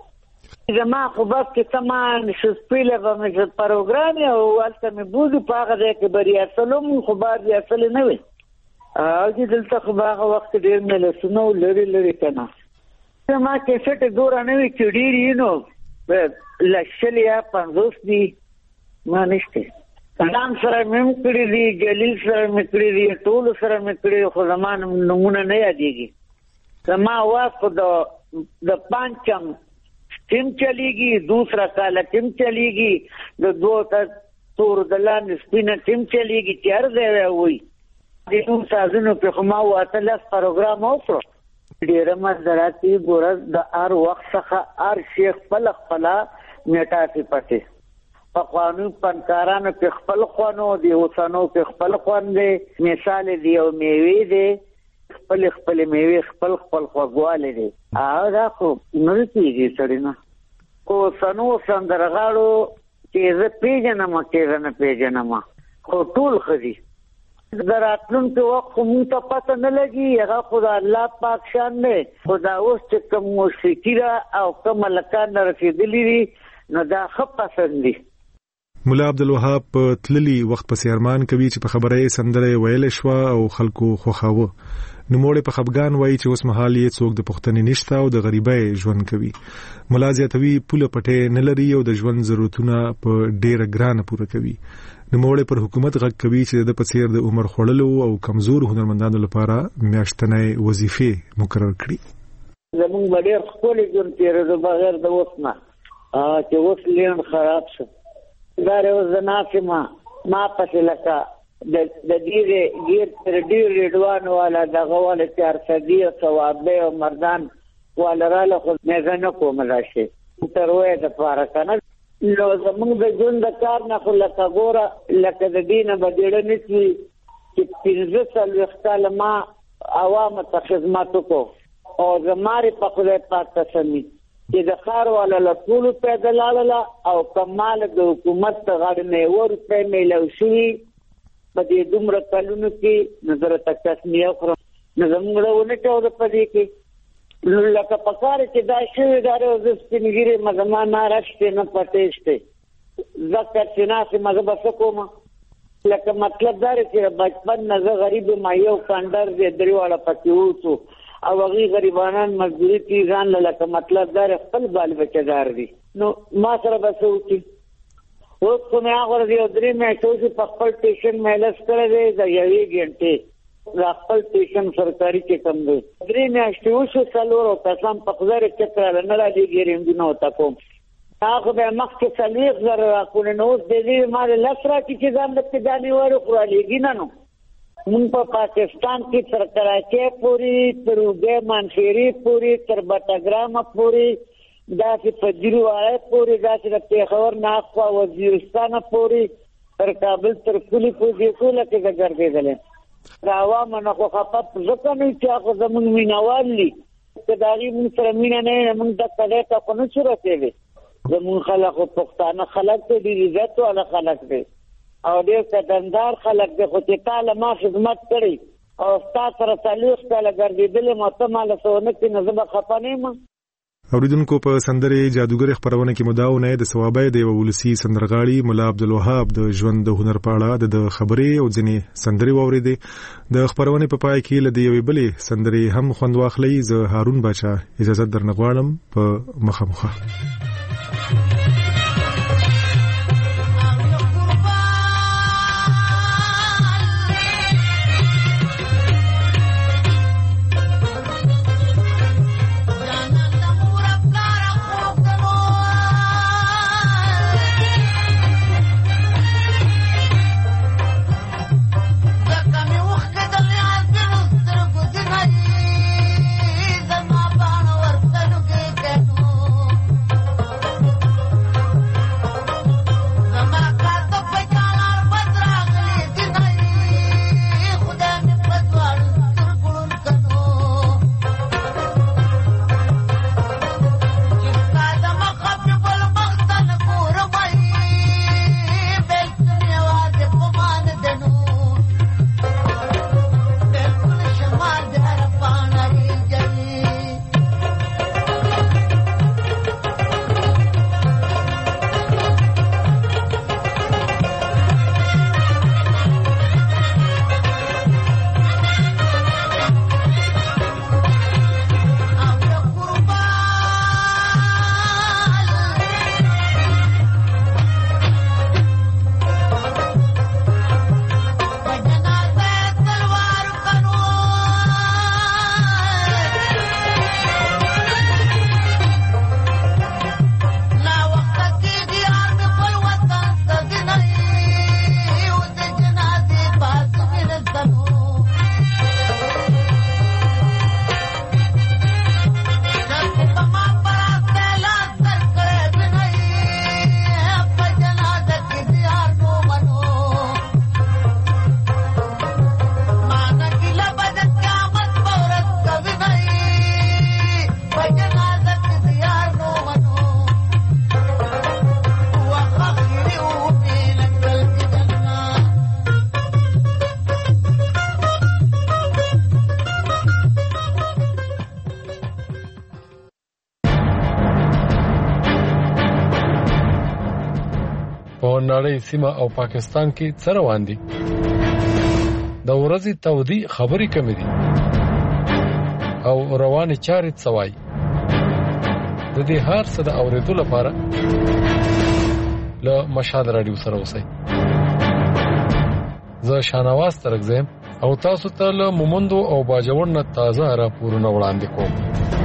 نه زما خو بس کې تمام شپېله به مې پروګرام او ولته مې بودو په هغه ځای کې به ریاسلوم خو به ریاسل نه وي او چې دلته خو به هغه وخت ډېر مې لسونه لرې لرې که نه زما کیسټ دوره نه وي چې ډېر یي نو لس یا پنځوس دي ما نشته کلام سره مې هم کړي دي جلیل سره مې کړي دي ټولو سره مې کړي خو زما نومونه نه یادېږي. زما واس خو د پانچم ټیم چلیږي دوسرا کاله ټیم چلیږي د دوه تور د لاندې سپینه ټیم چلیږي چې هر ځای وي د نوم سازونو په خو ما واته لس پروګرام وکړو ډېره مزدراتي ګوره د هر وخت څخه هر شي خپله خپله میټاسې پټې پخوانو فنکارانو په خپل خوانو د اوسنو په خپل خوان دی مثال دی او میوې دی خپل خپل میوې خپل خپل خوږوالی دی او دا خو نه کېږي سړی نه خو اوسنو سندرغاړو چې زه پېژنم چې زه نه پېژنم خو ټول ښه دي د راتلونکي وخت خو مونږ ته پته نه لګي هغه خو د الله پاک شان دی خو دا اوس چې کوم موسیقي ده او کوم هلکان رسېدلي دي نو دا ښه پسند دي. مولا عبدالوهاب په تللي وخت پسې ارمان کوي چې په خبره یې سندره ویلې شوه او خلکو خوښاوه. نوموړی په خفګان وایي چې اوس مهال یې څوک د پوښتنې نشته او د غریبۍ ژوند کوي. مولا زیاتوي پوله پټې نه لري او د ژوند ضرورتونه په ډېره ګرانه پوره کوي. نوموړی پر حکومت غږ کوي چې د په څېر د عمر خوړلو او کمزور هنرمندانو لپاره میاشتنۍ وظیفې مقرر کړي. زمونږ به ډېر ښکلی ژوند تېرېدو بغیر د اوس نه چې اوس لینډ خراب شو دا اوس د ناسې ما ما پسې لکه د دې ګیر تر ډېر ریډوان والا دغه والا چار صدي او ثوابۍ او مردان والا راله خو مې زه نه کوم راشي تر وایه دپاره که نه نو زمونږ د ژوند د کار نه خو لکه ګوره لکه د دې نه به ډېره نه شي چې پنځه څلوېښت کاله ما عوامو ته خدمت وکړو او زما رې په خدای پاک قسمي چې د ښار والا له ټولو پیدا لاړله او کمال د حکومت د غاړې نه یوه روپۍ میلو شوي په دې دومره کلونو کې نو زه راته تسمیه وکړم نو زموږ ونه چوده په دې کې نو لکه په کار چې دا شوي دا زه سپین ږیرې یم زما نه رشتې نه پټې شتې ځکه چې ناسې مه زه به څه کوم لکه مطلب دا دی چې بچپن نه زه غریب یم یو کنډر دی درې واړه پکې اوسو او هغې غریبانان مزدوري کوي ځان له لکه مطلب دا دی خپل بال بچهدار دي نو ما سره به څه وکړي اوس خو مې هغه ورځ یو درې میاشتې اوسې په خپل ټیشن مې لس کړی دی د یوې ګنټې د خپل ټیشن سرکاري چې کوم دی درې میاشتې اوسو څلور او قسم په خدای چک راله نه رالېږي رنګونه ورته کوم هغه به یې مخکې څلوېښت زره راکړو نو اوس د دې ما د لس راکړي چې ځان درته دا نیولې خو رالېږي نه نو مونږ په پاکستان کې تر کراچۍ پورې تر اوږې مانخیري پورې تر بټګرامه پورې داسې په جیروواړی پورې داسې د پېښور نه اخوا وزیرستانه پورې تر کابل تر کلي پورې دې ټوله کې زه ګرځېدلی د عوامو نه خو خفه ځکه نه چې هغه زمونږ مینهوال دي که د هغې مونږ سره مینه نه وي مونږ دغه ځای ته خو نه شو رسېدی زمونږ خلک خو پښتانه خلک دی ډېر عزت والا خلک دی او ډېر قدردار خلک دی خو چې تا له ما خدمت کړی او ستا سره څلوېښت کاله ګرځېدلی م او ته ما له څه ونه کړې نو زه به خفه نه یم. اوریدونکو په سندرې جادوګر خبرونه کې مداونه د ثوابۍ د یو ولسی سندرغاړي مولا عبدالوهاب د ژوند د هنر په اړه د خبرې او ځینې سندرې واورېدې. د خبرونه په پای کې له یوې بلې سندرې هم خوند واخلئ. زه هارون باچا اجازه درنه غواړم په مخامخه. زما باڼه ورته په نړۍ سیمه او پاکستان کې څه روان دي؟ د ورځې تودي خبرې کمې دي او روانې چارې څه وایي؟ د دې هر څه د اورېدو لپاره له مشال راډیو سره اوسئ. زه شانواز ترک زم او تاسو ته له مومندو او باجوړ نه تازه راپورونه وړاندې کوم.